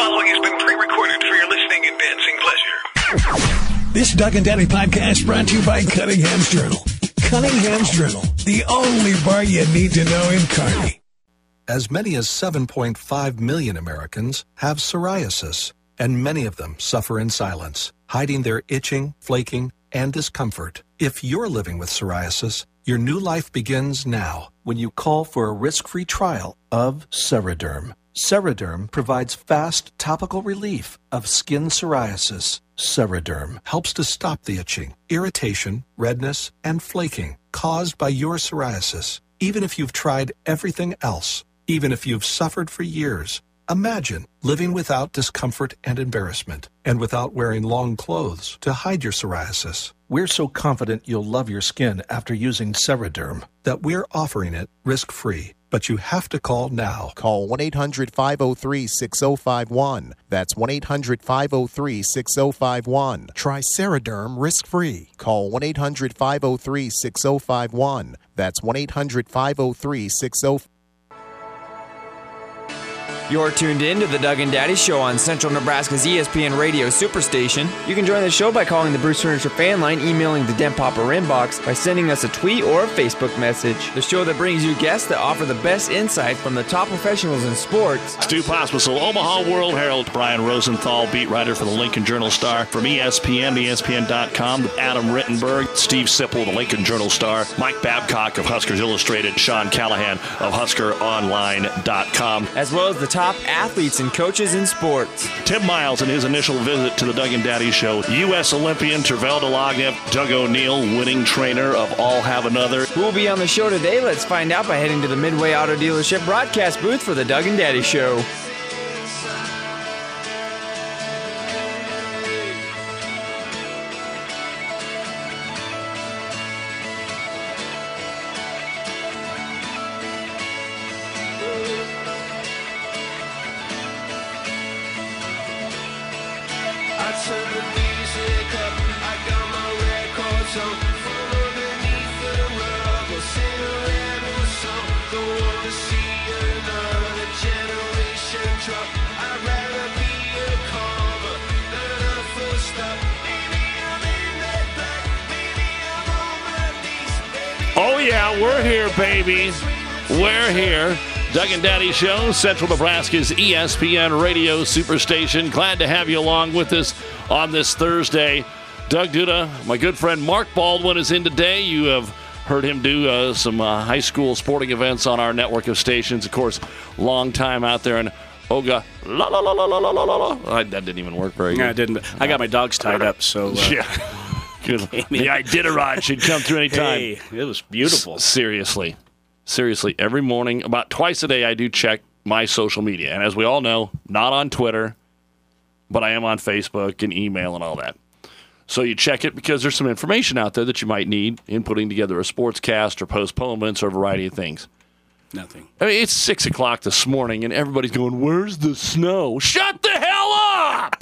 following has been pre-recorded for your listening and dancing pleasure. This Doug and Daddy podcast brought to you by Cunningham's Journal. Cunningham's Journal, the only bar you need to know in Kearney. As many as 7.5 million Americans have psoriasis, and many of them suffer in silence, hiding their itching, flaking, and discomfort. If you're living with psoriasis, your new life begins now when you call for a risk-free trial of Ceraderm. Ceraderm provides fast topical relief of skin psoriasis. Ceraderm helps to stop the itching, irritation, redness, and flaking caused by your psoriasis, even if you've tried everything else, even if you've suffered for years. Imagine living without discomfort and embarrassment, and without wearing long clothes to hide your psoriasis. We're so confident you'll love your skin after using Ceraderm that we're offering it risk-free. But you have to call now. Call 1-800-503-6051. That's 1-800-503-6051. Try Ceraderm risk-free. Call 1-800-503-6051. That's 1-800-503-6051. You're tuned in to the Doug and Daddy Show on Central Nebraska's ESPN Radio Superstation. You can join the show by calling the Bruce Furniture fan line, emailing the Den Popper inbox, by sending us a tweet or a Facebook message. The show that brings you guests that offer the best insight from the top professionals in sports. Stu Pospisil, Omaha World Herald. Brian Rosenthal, beat writer for the Lincoln Journal-Star. From ESPN, ESPN.com, Adam Rittenberg, Steve Sipple, the Lincoln Journal-Star, Mike Babcock of Huskers Illustrated, Sean Callahan of HuskerOnline.com. As well as the top athletes and coaches in sports. Tim Miles in his initial visit to the Doug and Daddy Show. U.S. Olympian Tervel Delagnev, Doug O'Neill, winning trainer of All Have Another. Who will be on the show today? Let's find out by heading to the Midway Auto Dealership broadcast booth for the Doug and Daddy Show. Oh, yeah, we're here, baby. We're here. Doug and Daddy Show, Central Nebraska's ESPN Radio Superstation. Glad to have you along with us on this Thursday. Doug Duda, my good friend Mark Baldwin is in today. You have heard him do some high school sporting events on our network of stations. Of course, long time out there in Oga. La, la, la, la, la, la, la. That didn't even work very good. No, it didn't. I got my dogs tied up, so... Yeah. The Iditarod should come through any time. Hey, it was beautiful. Seriously, every morning, about twice a day, I do check my social media. And as we all know, not on Twitter, but I am on Facebook and email and all that. So you check it because there's some information out there that you might need in putting together a sportscast or postponements or a variety of things. Nothing. I mean, it's 6 o'clock this morning, and everybody's going, "Where's the snow?" Shut the hell up!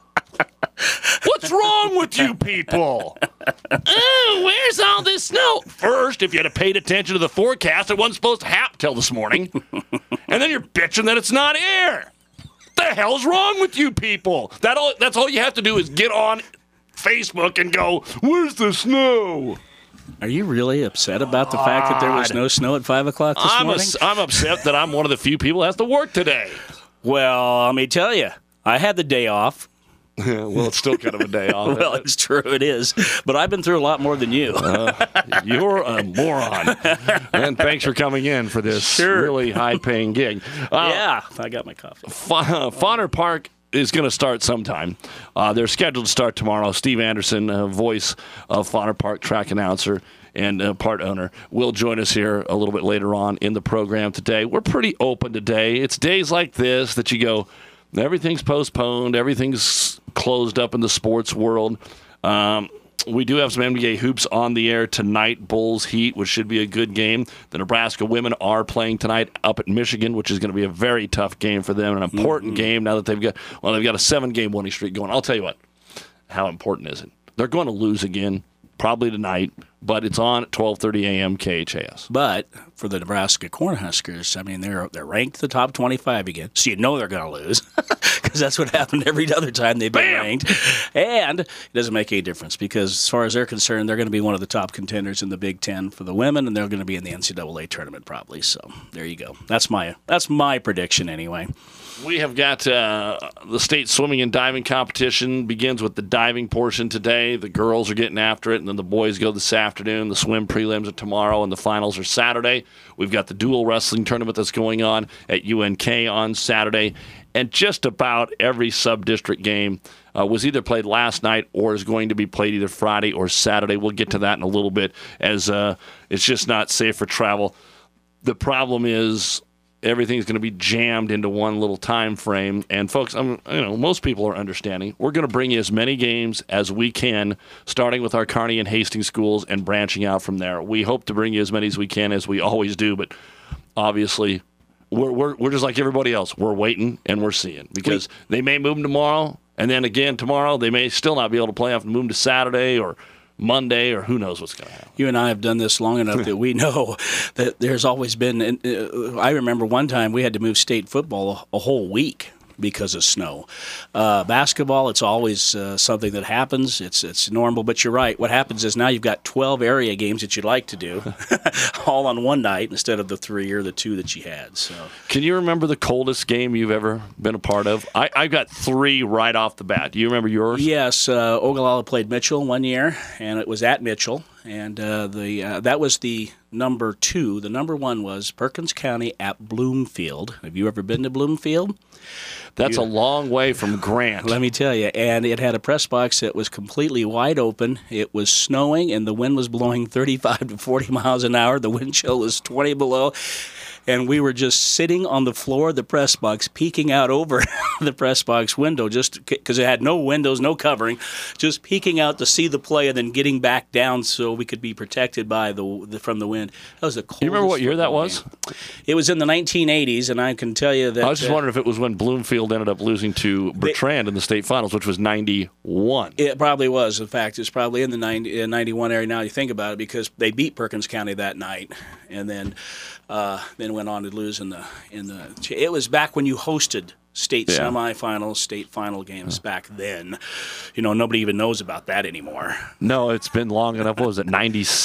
What's wrong with you people? Oh, where's all this snow? First, if you had paid attention to the forecast, it wasn't supposed to happen till this morning. And then you're bitching that it's not air. What the hell's wrong with you people? That's all you have to do is get on Facebook and go, "Where's the snow?" Are you really upset about the fact that there was no snow at 5 o'clock this morning? I'm upset that I'm one of the few people that has to work today. Well, let me tell you, I had the day off. Well, it's still kind of a day off. Well, it's true, it is. But I've been through a lot more than you. You're a moron. And thanks for coming in for this really high-paying gig. Yeah, I got my coffee. Fauner Park is going to start sometime. They're scheduled to start tomorrow. Steve Anderson, voice of Fauner Park, track announcer and part owner, will join us here a little bit later on in the program today. We're pretty open today. It's days like this that you go, everything's postponed, everything's closed up in the sports world. We do have some NBA hoops on the air tonight. Bulls Heat, which should be a good game. The Nebraska women are playing tonight up at Michigan, which is going to be a very tough game for them, an important game now that they've got a 7-game winning streak going. I'll tell you what, how important is it? They're going to lose again, probably tonight, but it's on at 12:30 a.m. KHAS. But for the Nebraska Cornhuskers, I mean, they're ranked the top 25 again, so you know they're going to lose because that's what happened every other time they've been ranked. And it doesn't make any difference because as far as they're concerned, they're going to be one of the top contenders in the Big Ten for the women, and they're going to be in the NCAA tournament probably. So there you go. That's my prediction anyway. We have got the state swimming and diving competition begins with the diving portion today. The girls are getting after it, and then the boys go this afternoon. The swim prelims are tomorrow, and the finals are Saturday. We've got the dual wrestling tournament that's going on at UNK on Saturday, and just about every sub-district game was either played last night or is going to be played either Friday or Saturday. We'll get to that in a little bit, as it's just not safe for travel. The problem is everything's going to be jammed into one little time frame. And folks, most people are understanding. We're going to bring you as many games as we can, starting with our Kearney and Hastings schools and branching out from there. We hope to bring you as many as we can, as we always do, but obviously we're just like everybody else. We're waiting and we're seeing, because they may move them tomorrow, and then again tomorrow they may still not be able to play off and move them to Saturday or Monday, or who knows what's going to happen. You and I have done this long enough that we know that there's always been I remember one time we had to move state football a whole week because of snow. Basketball, it's always something that happens. It's normal, but you're right. What happens is now you've got 12 area games that you'd like to do all on one night instead of the 3 or the 2 that you had. So, can you remember the coldest game you've ever been a part of? I've got 3 right off the bat. Do you remember yours? Yes. Ogallala played Mitchell one year, and it was at Mitchell. And that was the number 2. The number 1 was Perkins County at Bloomfield. Have you ever been to Bloomfield? That's a long way from Grant. Let me tell you. And it had a press box that was completely wide open. It was snowing, and the wind was blowing 35 to 40 miles an hour. The wind chill was 20 below. And we were just sitting on the floor of the press box, peeking out over the press box window, just because it had no windows, no covering, just peeking out to see the play and then getting back down so we could be protected by from the wind. That was the coldest. You remember what year that was? Game. It was in the 1980s, and I can tell you that. I was just wondering if it was when Bloomfield ended up losing to Bertrand in the state finals, which was 91. It probably was. In fact, it's probably in the 91 area now you think about it, because they beat Perkins County that night, and then went on to lose in the. It was back when you hosted state semifinals, state final games back then. Nobody even knows about that anymore. No, it's been long enough. What was it,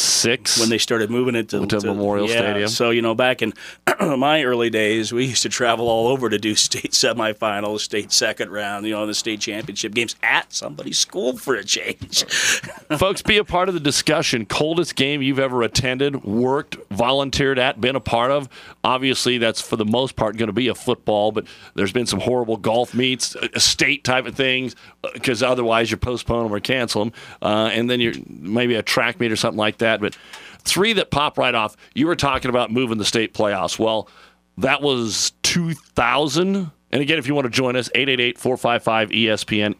96? When they started moving it to Memorial Stadium. So, back in my early days, we used to travel all over to do state semifinals, state second round, the state championship games at somebody's school for a change. Folks, be a part of the discussion. Coldest game you've ever attended, worked, volunteered at, been a part of. Obviously, that's for the most part going to be a football, but there's been some horrible golf meets, state type of things, because otherwise you postpone them or cancel them, and then you're maybe a track meet or something like that. But 3 that pop right off, you were talking about moving the state playoffs. Well, that was 2000. And again, if you want to join us, 888-455-ESPN,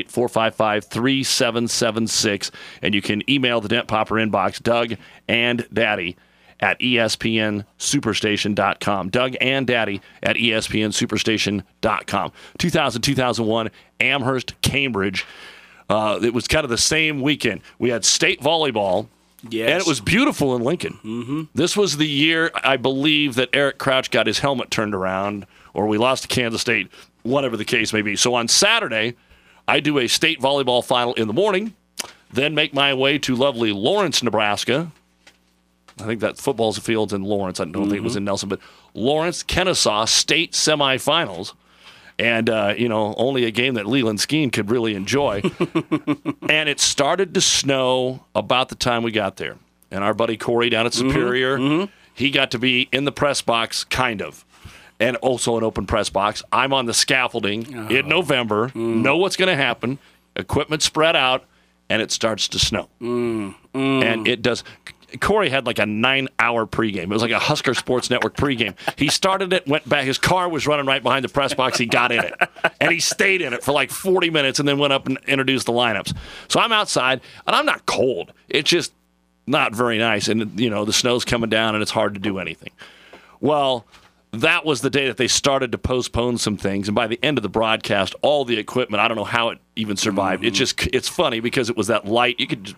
888-455-3776, and you can email the Dent Popper inbox, Doug and Daddy at ESPNSuperstation.com. Doug and Daddy at ESPNSuperstation.com. 2000-2001, Amherst, Cambridge. It was kind of the same weekend. We had state volleyball, and it was beautiful in Lincoln. Mm-hmm. This was the year, I believe, that Eric Crouch got his helmet turned around, or we lost to Kansas State, whatever the case may be. So on Saturday, I do a state volleyball final in the morning, then make my way to lovely Lawrence, Nebraska. I think that football's fields in Lawrence. I don't think it was in Nelson, but Lawrence, Kennesaw state semifinals. And, only a game that Leland Skeen could really enjoy. And it started to snow about the time we got there. And our buddy Corey down at Superior, he got to be in the press box, kind of. And also an open press box. I'm on the scaffolding in November. Know what's going to happen. Equipment spread out, and it starts to snow. And it does. Corey had like a 9-hour pregame. It was like a Husker Sports Network pregame. He started it, went back. His car was running right behind the press box. He got in it. And he stayed in it for like 40 minutes and then went up and introduced the lineups. So I'm outside, and I'm not cold. It's just not very nice. And, the snow's coming down, and it's hard to do anything. Well, that was the day that they started to postpone some things. And by the end of the broadcast, all the equipment, I don't know how it even survived. It's funny because it was that light. You could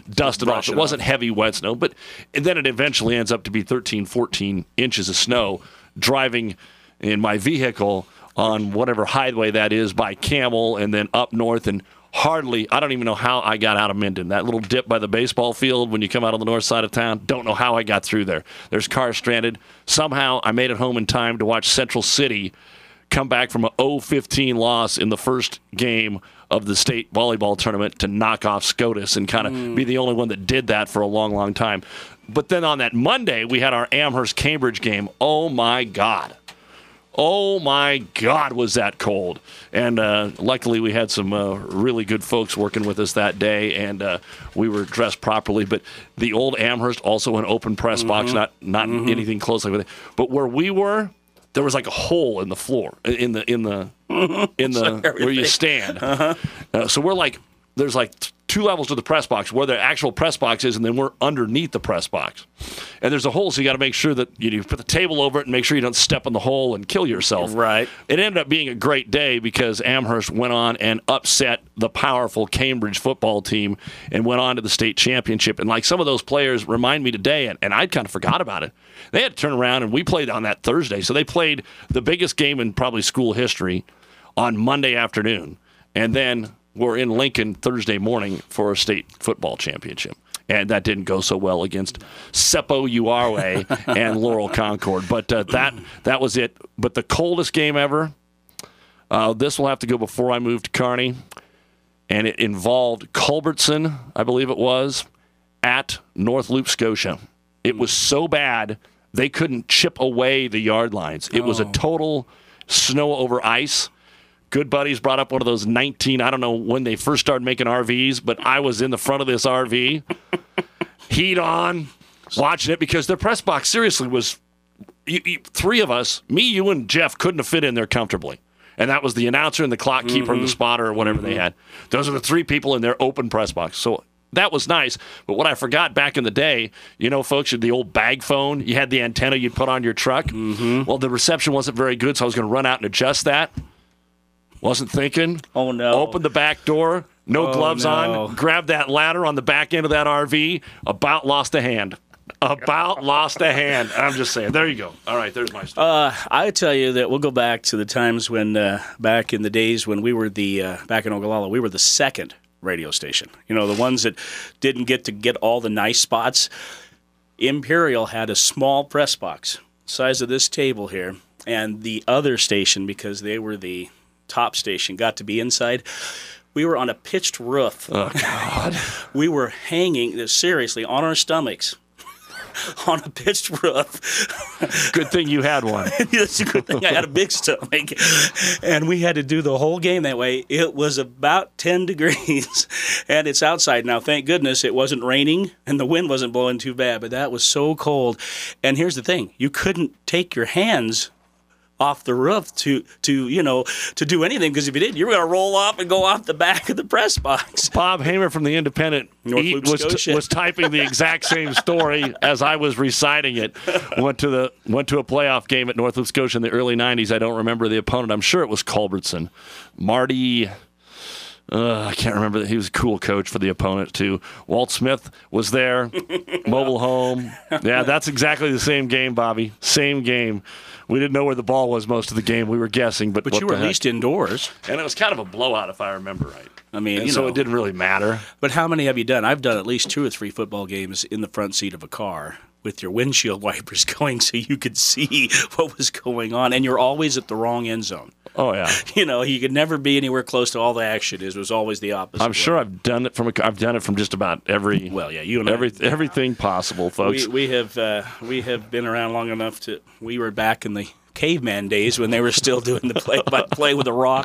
dust it off. It wasn't heavy, wet snow. And then it eventually ends up to be 13, 14 inches of snow driving in my vehicle on whatever highway that is by Camel and then up north. And I don't even know how I got out of Minden. That little dip by the baseball field when you come out on the north side of town, don't know how I got through there. There's cars stranded. Somehow I made it home in time to watch Central City come back from a 0-15 loss in the first game of the state volleyball tournament to knock off SCOTUS and kind of be the only one that did that for a long, long time. But then on that Monday, we had our Amherst-Cambridge game. Oh, my God. Oh, my God, was that cold. And luckily, we had some really good folks working with us that day, and we were dressed properly. But the old Amherst, also an open press box, not anything close like that. But where we were, there was like a hole in the floor, in the where you stand. So we're like, there's like two levels to the press box, where the actual press box is, and then we're underneath the press box. And there's a hole, so you got to make sure that you put the table over it and make sure you don't step in the hole and kill yourself. Right. It ended up being a great day because Amherst went on and upset the powerful Cambridge football team and went on to the state championship. And like some of those players remind me today, and I kind of forgot about it. They had to turn around, and we played on that Thursday. So they played the biggest game in probably school history on Monday afternoon. And then we're in Lincoln Thursday morning for a state football championship. And that didn't go so well against Seppo Uarwe and Laurel Concord. But that was it. But the coldest game ever, this will have to go before I moved to Kearney. And it involved Culbertson, I believe it was, at North Loop, Scotia. It was so bad, they couldn't chip away the yard lines. It was a total snow over ice. Good buddies brought up one of those I don't know when they first started making RVs, but I was in the front of this RV, heat on, watching it, because their press box seriously was, three of us, me, you, and Jeff, couldn't have fit in there comfortably. And that was the announcer and the clock keeper and the spotter or whatever they had. Those are the three people in their open press box. So that was nice. But what I forgot back in the day, folks, the old bag phone, you had the antenna you'd put on your truck. Well, the reception wasn't very good, so I was going to run out and adjust that. Wasn't thinking. Oh, no. Opened the back door, no gloves on, grabbed that ladder on the back end of that RV, about lost a hand. I'm just saying. There you go. All right, there's my story. I tell you that we'll go back to the times when, back in the days when we were back in Ogallala, we were the second radio station. The ones that didn't get all the nice spots. Imperial had a small press box, size of this table here, and the other station, because they were the top station, got to be inside. We were on a pitched roof. Oh, God. We were hanging, seriously, on our stomachs on a pitched roof. Good thing you had one. It's a good thing I had a big stomach. And we had to do the whole game that way. It was about 10 degrees, and it's outside now. Thank goodness it wasn't raining, and the wind wasn't blowing too bad, but that was so cold. And here's the thing. You couldn't take your hands off the roof to do anything, because if you did, you were going to roll off and go off the back of the press box. Bob Hamer from the Independent was typing the exact same story as I was reciting it. Went to a playoff game at North Loop, Scotia in the early 90s. I don't remember the opponent. I'm sure it was Culbertson. Marty, I can't remember. He was a cool coach for the opponent, too. Walt Smith was there. Mobile home. Yeah, that's exactly the same game, Bobby. Same game. We didn't know where the ball was most of the game. We were guessing, but you were at least indoors. And it was kind of a blowout, if I remember right. I mean, so it didn't really matter. But how many have you done? I've done at least 2 or 3 football games in the front seat of a car with your windshield wipers going so you could see what was going on, and you're always at the wrong end zone. Oh, yeah. You could never be anywhere close to all the action. It was always the opposite. I'm sure I've done it from just about every. Well, yeah, you and everything possible, folks. We have been around long enough to. We were back in the caveman days when they were still doing the play with a rock.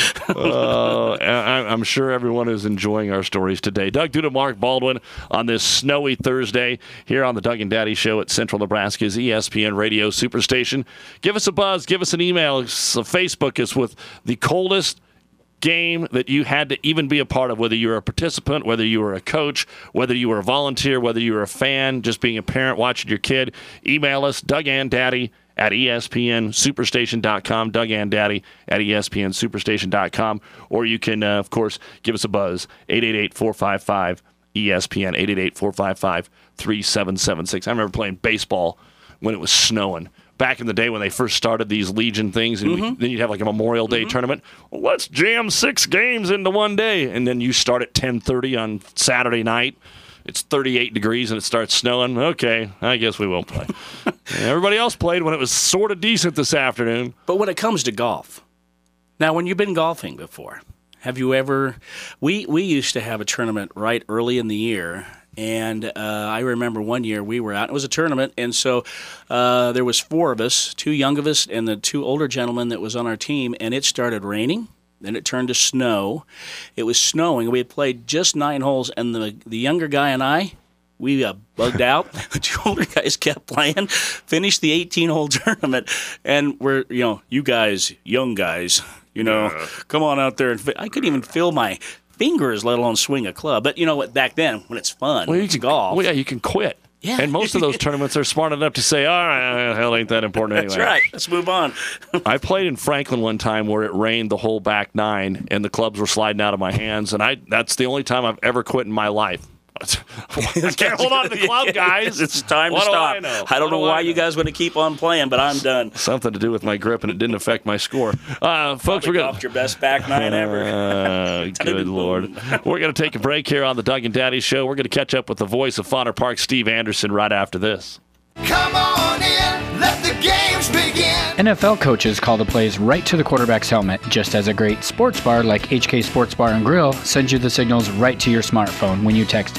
I'm sure everyone is enjoying our stories today. Doug Duda, Mark Baldwin on this snowy Thursday here on the Doug and Daddy Show at Central Nebraska's ESPN Radio Superstation. Give us a buzz. Give us an email. Facebook is with the coldest game that you had to even be a part of, whether you were a participant, whether you were a coach, whether you were a volunteer, whether you were a fan, just being a parent watching your kid. Email us, DougAndDaddy at ESPNSuperstation.com, DougAndDaddy at ESPNSuperstation.com, or you can, of course, give us a buzz, 888-455 ESPN, 888-455-3776. I remember playing baseball when it was snowing. Back in the day when they first started these Legion things, and then you'd have like a Memorial Day tournament. Well, let's jam 6 games into one day. And then you start at 10:30 on Saturday night. It's 38 degrees and it starts snowing. Okay, I guess we won't play. Everybody else played when it was sort of decent this afternoon. But when it comes to golf, now when you've been golfing before, have you ever? We used to have a tournament right early in the year. And I remember one year we were out. It was a tournament, and so there was 4 of us, 2 young of us and the 2 older gentlemen that was on our team, and it started raining. Then it turned to snow. It was snowing. We had played just 9 holes, and the younger guy and I, we bugged out. The 2 older guys kept playing, finished the 18-hole tournament, and we're, you guys, young guys, come on out there. And I couldn't even feel my fingers, let alone swing a club. But you know what? Back then, when it's fun, it's golf. Well, yeah, you can quit. Yeah. And most of those tournaments are smart enough to say, all right, hell, ain't that important anyway. That's right. Let's move on. I played in Franklin one time where it rained the whole back 9, and the clubs were sliding out of my hands, and that's the only time I've ever quit in my life. I can't hold on to the club, guys. It's time to stop. I don't know why you guys want to keep on playing, but I'm done. Something to do with my grip, and it didn't affect my score. Folks, we're going to your best back 9 ever. Good Lord. We're going to take a break here on the Doug and Daddy Show. We're going to catch up with the voice of Fodder Park, Steve Anderson, right after this. Come on in, let the games begin. NFL coaches call the plays right to the quarterback's helmet, just as a great sports bar like HK Sports Bar and Grill sends you the signals right to your smartphone when you text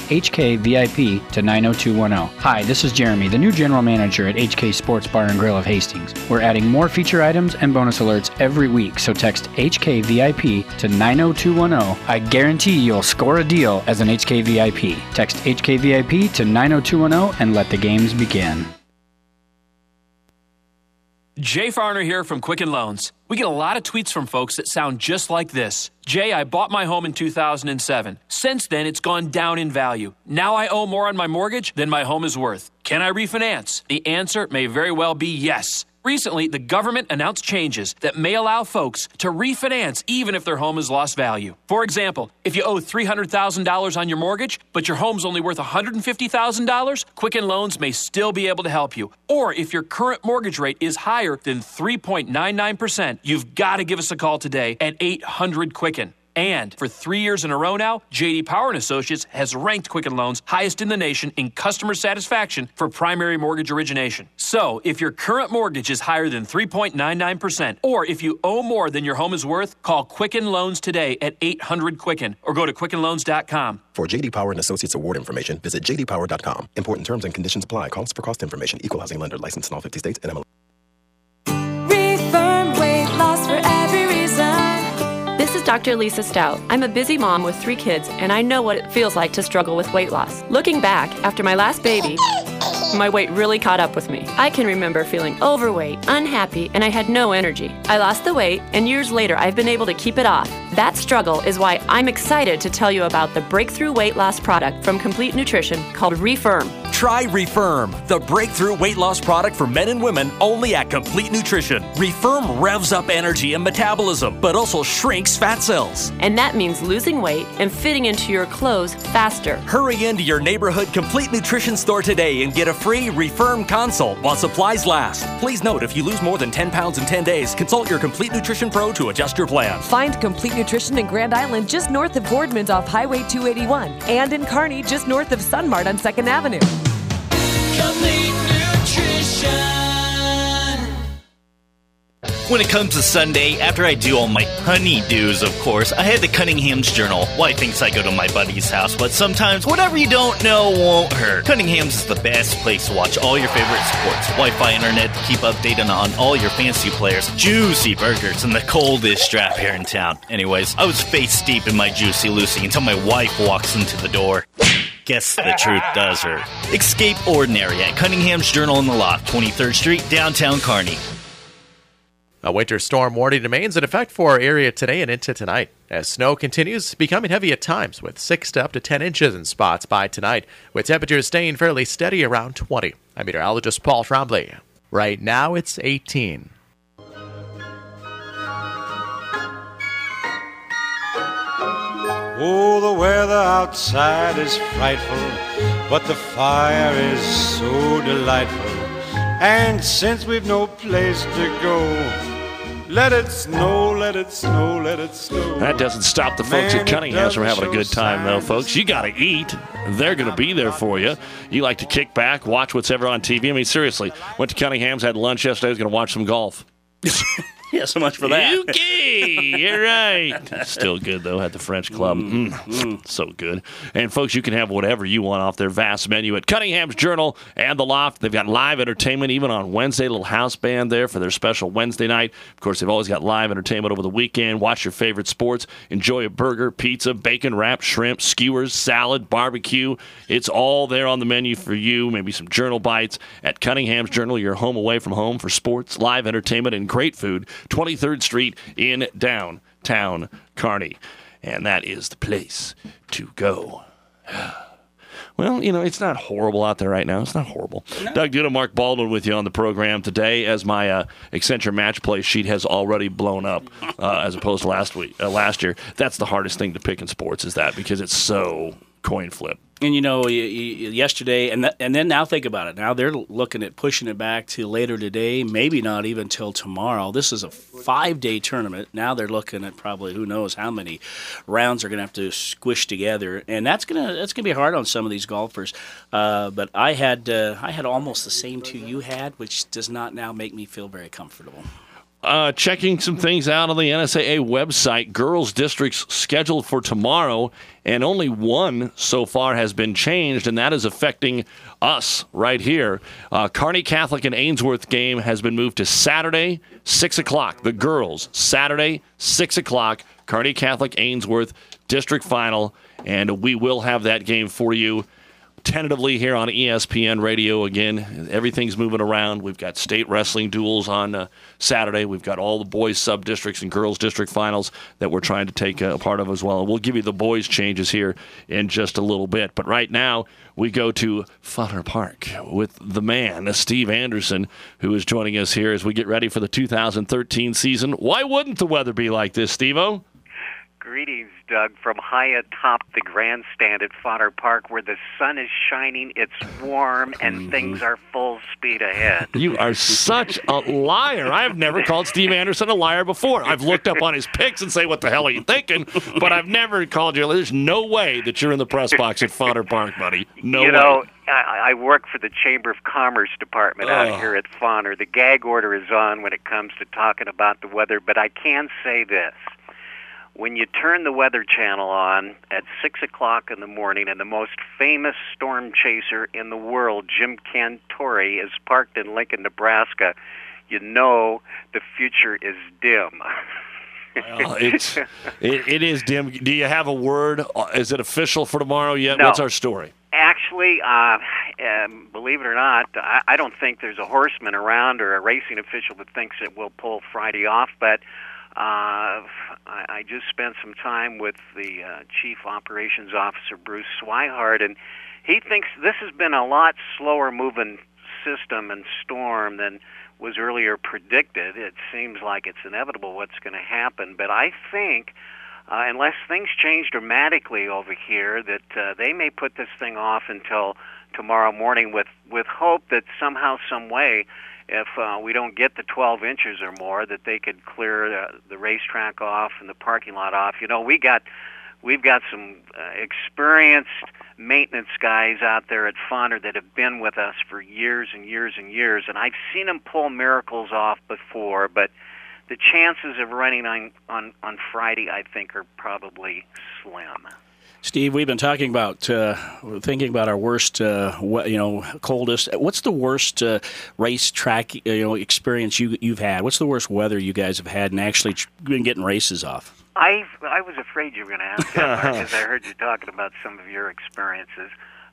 HKVIP to 90210. Hi, this is Jeremy, the new general manager at HK Sports Bar and Grill of Hastings. We're adding more feature items and bonus alerts every week, so text HKVIP to 90210. I guarantee you'll score a deal as an HKVIP. Text HKVIP to 90210 and let the games begin. Jay Farner here from Quicken Loans. We get a lot of tweets from folks that sound just like this. Jay, I bought my home in 2007. Since then, it's gone down in value. Now I owe more on my mortgage than my home is worth. Can I refinance? The answer may very well be yes. Recently, the government announced changes that may allow folks to refinance even if their home has lost value. For example, if you owe $300,000 on your mortgage, but your home's only worth $150,000, Quicken Loans may still be able to help you. Or if your current mortgage rate is higher than 3.99%, you've got to give us a call today at 800-QUICKEN. And for 3 years in a row now, J.D. Power & Associates has ranked Quicken Loans highest in the nation in customer satisfaction for primary mortgage origination. So, if your current mortgage is higher than 3.99%, or if you owe more than your home is worth, call Quicken Loans today at 800-QUICKEN or go to QuickenLoans.com. For J.D. Power & Associates award information, visit jdpower.com. Important terms and conditions apply. Calls for cost information. Equal housing lender. Licensed in all 50 states and MLS. Refirm weight loss for every reason. This is Dr. Lisa Stout. I'm a busy mom with 3 kids, and I know what it feels like to struggle with weight loss. Looking back, after my last baby, my weight really caught up with me. I can remember feeling overweight, unhappy, and I had no energy. I lost the weight, and years later, I've been able to keep it off. That struggle is why I'm excited to tell you about the breakthrough weight loss product from Complete Nutrition called Refirm. Try Refirm, the breakthrough weight loss product for men and women only at Complete Nutrition. Refirm revs up energy and metabolism, but also shrinks fat cells. And that means losing weight and fitting into your clothes faster. Hurry into your neighborhood Complete Nutrition store today and get a free Refirm consult while supplies last. Please note, if you lose more than 10 pounds in 10 days, consult your Complete Nutrition Pro to adjust your plan. Find Complete Nutrition in Grand Island just north of Boardman's off Highway 281 and in Kearney just north of Sunmart on 2nd Avenue. Complete Nutrition. When it comes to Sunday, after I do all my honeydews, of course, I head to Cunningham's Journal. Wife thinks I go to my buddy's house, but sometimes whatever you don't know won't hurt. Cunningham's is the best place to watch all your favorite sports. Wi-Fi internet to keep updated on all your fantasy players, juicy burgers, and the coldest draft here in town. Anyways, I was face deep in my Juicy Lucy until my wife walks into the door. Guess the truth does hurt. Escape ordinary at Cunningham's Journal in the Loft, 23rd Street, downtown Kearney. A winter storm warning remains in effect for our area today and into tonight, as snow continues becoming heavy at times, with 6 to up to 10 inches in spots by tonight, with temperatures staying fairly steady around 20. I'm meteorologist Paul Trombley. Right now it's 18. Oh, the weather outside is frightful, but the fire is so delightful. And since we've no place to go, let it snow, let it snow, let it snow. That doesn't stop the folks at Cunningham's from having a good time, though, folks. You got to eat. They're going to be there for you. You like to kick back, watch what's ever on TV. I mean, seriously, went to Cunningham's, had lunch yesterday, was going to watch some golf. Yeah, so much for that. Okay, you're right. Still good, though, at the French Club. So good. And, folks, you can have whatever you want off their vast menu at Cunningham's Journal and The Loft. They've got live entertainment even on Wednesday, little house band there for their special Wednesday night. Of course, they've always got live entertainment over the weekend. Watch your favorite sports. Enjoy a burger, pizza, bacon wrap, shrimp, skewers, salad, barbecue. It's all there on the menu for you. Maybe some journal bites at Cunningham's Journal, your home away from home for sports, live entertainment, and great food. 23rd Street in downtown Kearney. And that is the place to go. Well, you know, it's not horrible out there right now. It's not horrible. No. Doug Duda, Mark Baldwin with you on the program today as my Accenture match play sheet has already blown up as opposed to last year. That's the hardest thing to pick in sports is that because it's so coin flip. And, you know, yesterday, and then now think about it. Now they're looking at pushing it back to later today, maybe not even till tomorrow. This is a 5-day tournament. Now they're looking at probably who knows how many rounds are going to have to squish together. And that's gonna be hard on some of these golfers. But I had almost the same two you had, which does not now make me feel very comfortable. Checking some things out on the NSAA website. Girls districts scheduled for tomorrow, and only one so far has been changed, and that is affecting us right here. Kearney Catholic and Ainsworth game has been moved to Saturday, 6 o'clock. The girls, Saturday, 6 o'clock. Kearney Catholic, Ainsworth, district final, and we will have that game for you tentatively here on ESPN Radio again. Everything's moving around. We've got state wrestling duels on Saturday. We've got all the boys sub-districts and girls district finals that we're trying to take a part of as well. And we'll give you the boys changes here in just a little bit. But right now, we go to Fodder Park with the man, Steve Anderson, who is joining us here as we get ready for the 2013 season. Why wouldn't the weather be like this, Steve-O? Greetings, Doug, from high atop the grandstand at Fodder Park where the sun is shining, it's warm, and things are full speed ahead. You are such a liar. I've never called Steve Anderson a liar before. I've looked up on his picks and say, what the hell are you thinking? But I've never called you. There's no way that you're in the press box at Fodder Park, buddy. No way. You know, I work for the Chamber of Commerce department out here at Fodder. The gag order is on when it comes to talking about the weather, but I can say this. When you turn the Weather Channel on at 6 o'clock in the morning and the most famous storm chaser in the world, Jim Cantore, is parked in Lincoln, Nebraska, you know the future is dim. Well, it is dim. Do you have a word? Is it official for tomorrow yet? No. What's our story? Actually, believe it or not, I don't think there's a horseman around or a racing official that thinks it will pull Friday off, but I just spent some time with the Chief Operations Officer, Bruce Swihart, and he thinks this has been a lot slower moving system and storm than was earlier predicted. It seems like it's inevitable what's going to happen, but I think unless things change dramatically over here, that they may put this thing off until tomorrow morning with hope that somehow, some way, if we don't get the 12 inches or more, that they could clear the racetrack off and the parking lot off. You know, we've got some experienced maintenance guys out there at Fodder that have been with us for years and years and years, and I've seen them pull miracles off before, but the chances of running on Friday, I think, are probably slim. Steve, we've been talking about thinking about our worst, coldest. What's the worst racetrack experience you've had? What's the worst weather you guys have had and actually been getting races off? I was afraid you were going to ask that because I heard you talking about some of your experiences.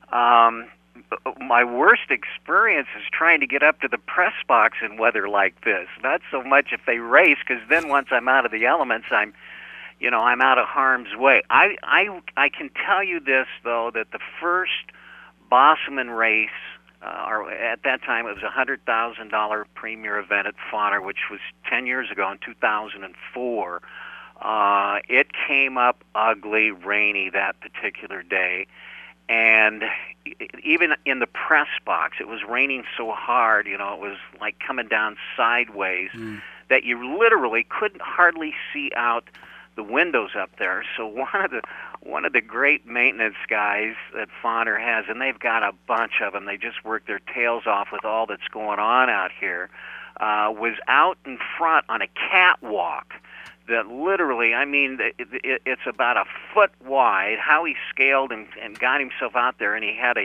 My worst experience is trying to get up to the press box in weather like this. Not so much if they race, because then once I'm out of the elements, I'm out of harm's way. I can tell you this, though, that the first Bosman race, or at that time it was a $100,000 premier event at Fodder, which was 10 years ago in 2004. It came up ugly, rainy that particular day. And even in the press box, it was raining so hard, it was like coming down sideways that you literally couldn't hardly see out the windows up there. So one of the great maintenance guys that Fonner has, and they've got a bunch of them, they just work their tails off with all that's going on out here, was out in front on a catwalk that literally, it's about a foot wide. How he scaled and got himself out there, and he had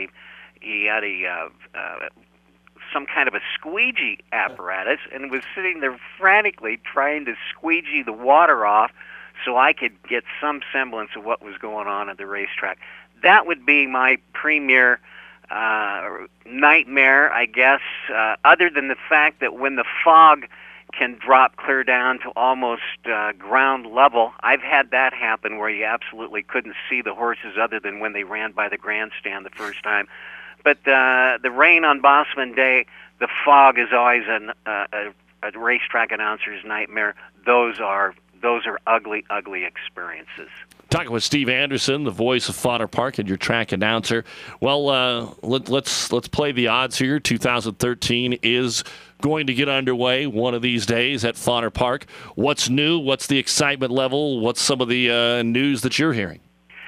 some kind of a squeegee apparatus, and was sitting there frantically trying to squeegee the water off so I could get some semblance of what was going on at the racetrack. That would be my premier nightmare, I guess, other than the fact that when the fog can drop clear down to almost ground level. I've had that happen where you absolutely couldn't see the horses other than when they ran by the grandstand the first time. But the rain on Bosman Day, the fog is always a racetrack announcer's nightmare. Those are ugly, ugly experiences. Talking with Steve Anderson, the voice of Fonner Park and your track announcer. Well, let's play the odds here. 2013 is going to get underway one of these days at Fonner Park. What's new? What's the excitement level? What's some of the news that you're hearing?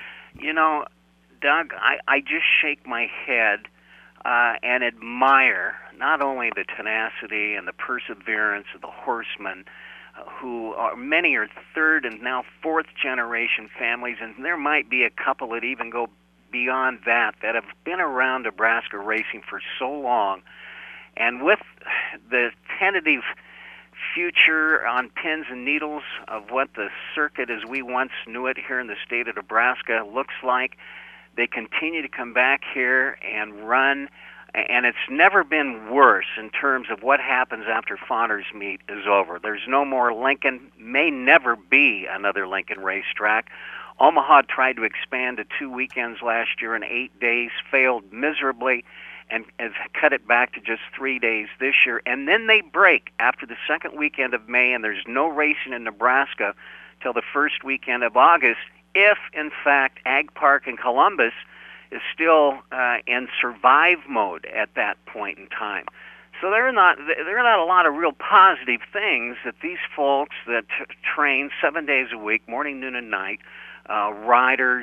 Doug, I just shake my head and admire not only the tenacity and the perseverance of the horsemen, who many are third and now fourth generation families, and there might be a couple that even go beyond that have been around Nebraska racing for so long. And with the tentative future on pins and needles of what the circuit as we once knew it here in the state of Nebraska looks like, they continue to come back here and run. And it's never been worse in terms of what happens after Fonner's meet is over. There's no more Lincoln, may never be another Lincoln racetrack. Omaha tried to expand to 2 weekends last year in 8 days, failed miserably, and has cut it back to just 3 days this year. And then they break after the second weekend of May, and there's no racing in Nebraska till the first weekend of August, if, in fact, Ag Park in Columbus is still in survive mode at that point in time. So there are not a lot of real positive things that these folks that train 7 days a week, morning, noon, and night, riders,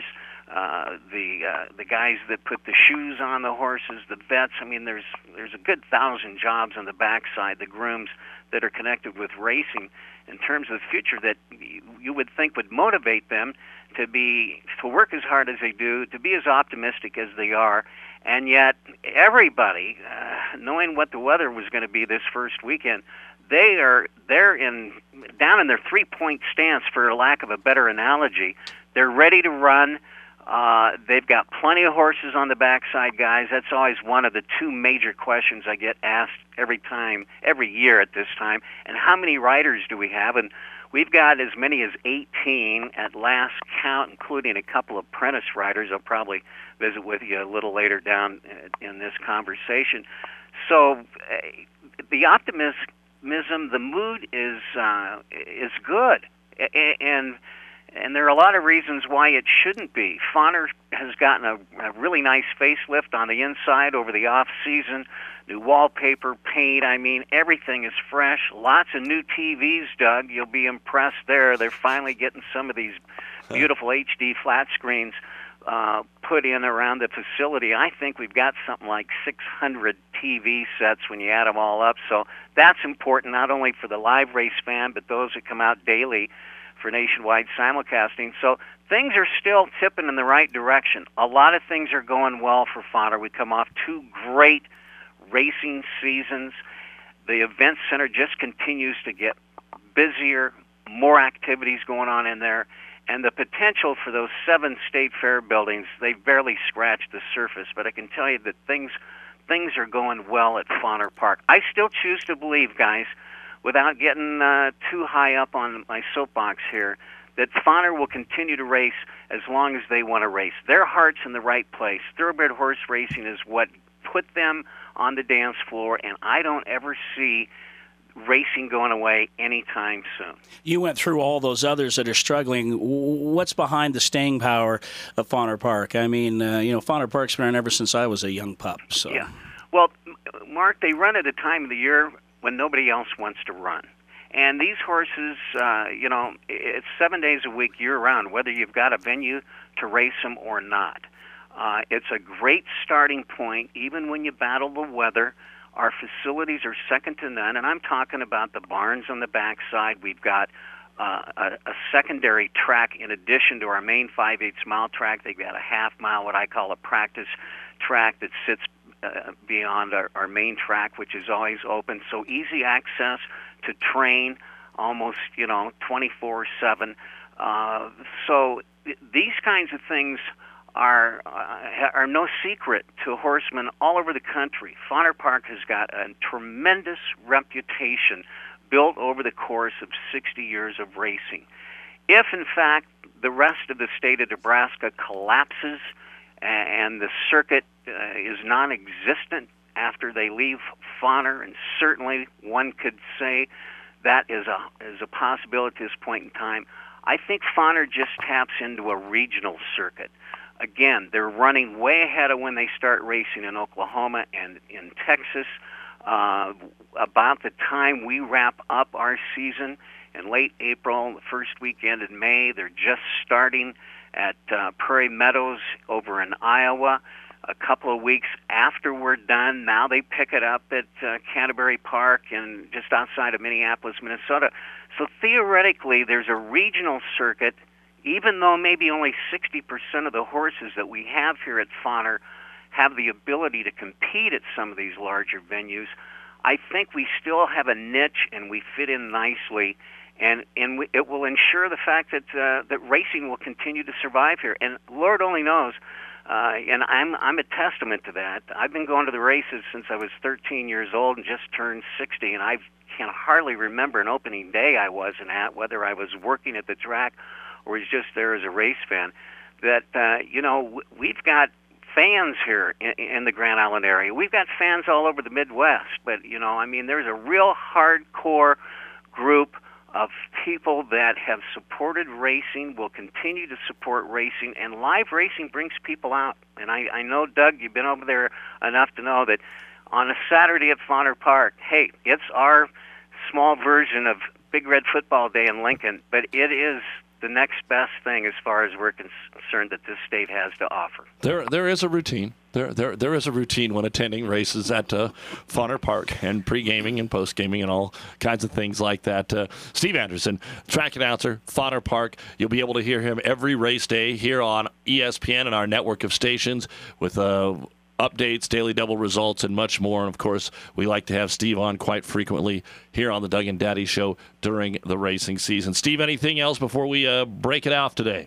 the guys that put the shoes on the horses, the vets. There's a good 1,000 jobs on the backside, the grooms that are connected with racing in terms of the future that you would think would motivate them to work as hard as they do, to be as optimistic as they are, and yet everybody, knowing what the weather was going to be this first weekend, they're down in their 3-point stance, for lack of a better analogy. They're ready to run. They've got plenty of horses on the backside, guys. That's always one of the two major questions I get asked every year at this time. And how many riders do we have? And we've got as many as 18 at last count, including a couple of apprentice riders. I'll probably visit with you a little later down in this conversation. So the optimism, the mood is good, and there are a lot of reasons why it shouldn't be. Fonner has gotten a really nice facelift on the inside over the off season. New wallpaper, paint, everything is fresh. Lots of new TVs, Doug. You'll be impressed there. They're finally getting some of these beautiful HD flat screens put in around the facility. I think we've got something like 600 TV sets when you add them all up. So that's important not only for the live race fan, but those that come out daily for nationwide simulcasting. So things are still tipping in the right direction. A lot of things are going well for Fonner. We come off 2 great racing seasons. The event center just continues to get busier, more activities going on in there, and the potential for those 7 state fair buildings, they've barely scratched the surface, but I can tell you that things are going well at Fonner Park. I still choose to believe, guys, without getting too high up on my soapbox here, that Fonner will continue to race as long as they want to race. Their heart's in the right place. Thoroughbred horse racing is what put them on the dance floor, and I don't ever see racing going away anytime soon. You went through all those others that are struggling. What's behind the staying power of Fauner Park? I mean, Fauner Park's been around ever since I was a young pup. So. Yeah. Well, Mark, they run at a time of the year when nobody else wants to run. And these horses, it's 7 days a week year-round, whether you've got a venue to race them or not. It's a great starting point, even when you battle the weather. Our facilities are second to none, and I'm talking about the barns on the backside. We've got a secondary track in addition to our main 5/8 mile track. They've got a half-mile, what I call a practice track that sits beyond our main track, which is always open. So easy access to train almost, 24/7. So these kinds of things are no secret to horsemen all over the country. Fauner Park has got a tremendous reputation built over the course of 60 years of racing. If, in fact, the rest of the state of Nebraska collapses and the circuit is non-existent after they leave Fauner, and certainly one could say that is a possibility at this point in time, I think Fauner just taps into a regional circuit. Again, they're running way ahead of when they start racing in Oklahoma and in Texas. About the time we wrap up our season in late April, the first weekend in May, they're just starting at Prairie Meadows over in Iowa. A couple of weeks after we're done, now they pick it up at Canterbury Park and just outside of Minneapolis, Minnesota. So theoretically, there's a regional circuit, even though maybe only 60% of the horses that we have here at Fauner have the ability to compete at some of these larger venues. I think we still have a niche and we fit in nicely, and it will ensure the fact that that racing will continue to survive here. And Lord only knows, and I'm a testament to that. I've been going to the races since I was 13 years old and just turned 60, and I can hardly remember an opening day I wasn't at, whether I was working at the track or was just there as a race fan. That we've got fans here in the Grand Island area. We've got fans all over the Midwest, but there's a real hardcore group of people that have supported racing, will continue to support racing, and live racing brings people out. And I know, Doug, you've been over there enough to know that on a Saturday at Fauner Park, hey, it's our small version of Big Red Football Day in Lincoln, but it is the next best thing as far as we're concerned that this state has to offer. There is a routine. There is a routine when attending races at Fauner Park, and pre-gaming and post-gaming and all kinds of things like that. Steve Anderson, track announcer, Fauner Park. You'll be able to hear him every race day here on ESPN and our network of stations with updates, daily double results, and much more. And, of course, we like to have Steve on quite frequently here on the Doug and Daddy Show during the racing season. Steve, anything else before we break it off today?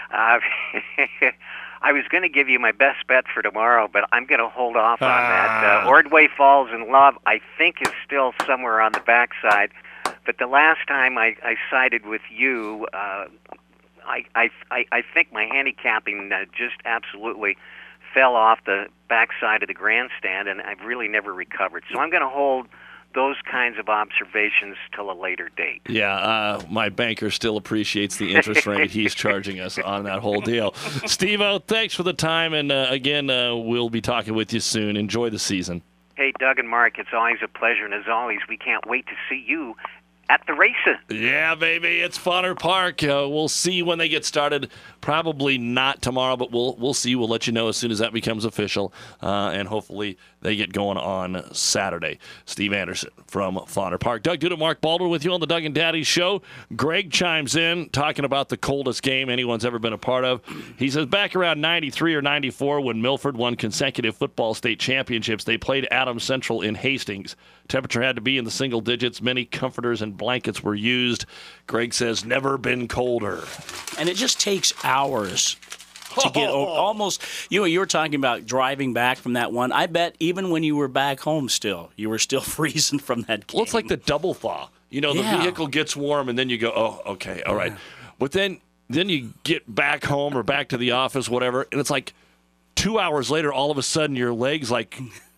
I was going to give you my best bet for tomorrow, but I'm going to hold off on that. Ordway Falls in Love, I think, is still somewhere on the backside. But the last time I sided with you, I think my handicapping just absolutely fell off the backside of the grandstand, and I've really never recovered. So I'm going to hold those kinds of observations till a later date. Yeah, my banker still appreciates the interest rate he's charging us on that whole deal. Steve-O, thanks for the time, and again, we'll be talking with you soon. Enjoy the season. Hey, Doug and Mark, it's always a pleasure, and as always, we can't wait to see you at the races. Yeah, baby, it's Fauner Park. We'll see when they get started. Probably not tomorrow, but we'll see. We'll let you know as soon as that becomes official, and hopefully they get going on Saturday. Steve Anderson from Fauner Park. Doug Duda, Mark Baldwin with you on the Doug and Daddy Show. Greg chimes in talking about the coldest game anyone's ever been a part of. He says back around 93 or 94 when Milford won consecutive football state championships, they played Adams Central in Hastings. Temperature had to be in the single digits. Many comforters and blankets were used. Greg says never been colder. And it just takes hours to get over. Almost, you were talking about driving back from that one. I bet even when you were back home still, you were still freezing from that game. Well, it's like the double thaw. The vehicle gets warm, and then you go, oh, okay, all right. But then you get back home or back to the office, whatever, and it's like 2 hours later, all of a sudden your legs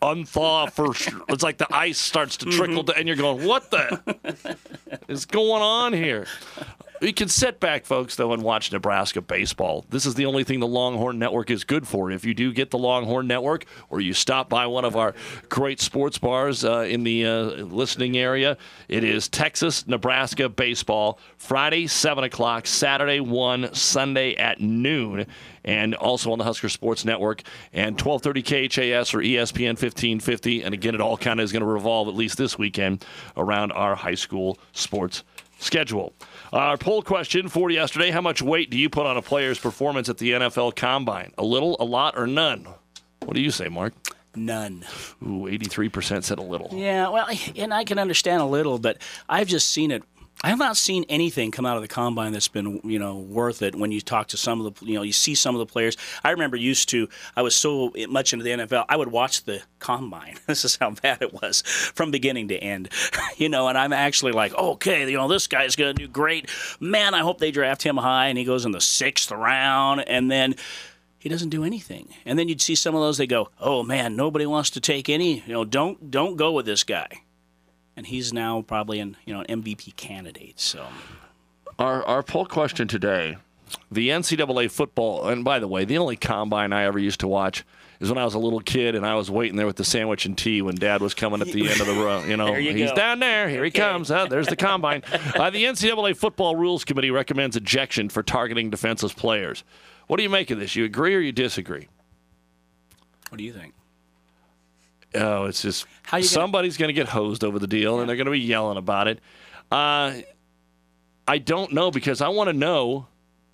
unthaw for sure. It's like the ice starts to trickle and you're going, what the is going on here? You can sit back, folks, though, and watch Nebraska baseball. This is the only thing the Longhorn Network is good for. If you do get the Longhorn Network or you stop by one of our great sports bars in the listening area, it is Texas-Nebraska baseball, Friday, 7 o'clock, Saturday, 1, Sunday at noon, and also on the Husker Sports Network, and 1230 KHAS or ESPN 1550. And again, it all kind of is going to revolve, at least this weekend, around our high school sports schedule. Our poll question for yesterday, how much weight do you put on a player's performance at the NFL Combine? A little, a lot, or none? What do you say, Mark? None. Ooh, 83% said a little. Yeah, well, and I can understand a little, but I've just seen it. I have not seen anything come out of the Combine that's been, worth it. When you talk to some of the, you see some of the players. I remember I was so much into the NFL, I would watch the Combine. This is how bad it was from beginning to end. And I'm actually like, okay, this guy's going to do great. Man, I hope they draft him high, and he goes in the 6th round, and then he doesn't do anything. And then you'd see some of those, they go, oh, man, nobody wants to take any, don't go with this guy. And he's now probably an MVP candidate. So, our poll question today, the NCAA football, and by the way, the only Combine I ever used to watch is when I was a little kid and I was waiting there with the sandwich and tea when Dad was coming at the end of the row. He's go. Down there. Here he comes. There's the Combine. The NCAA Football Rules Committee recommends ejection for targeting defenseless players. What do you make of this? You agree or you disagree? What do you think? Oh, it's just somebody's going to get hosed over the deal, and they're going to be yelling about it. I don't know, because I want to know,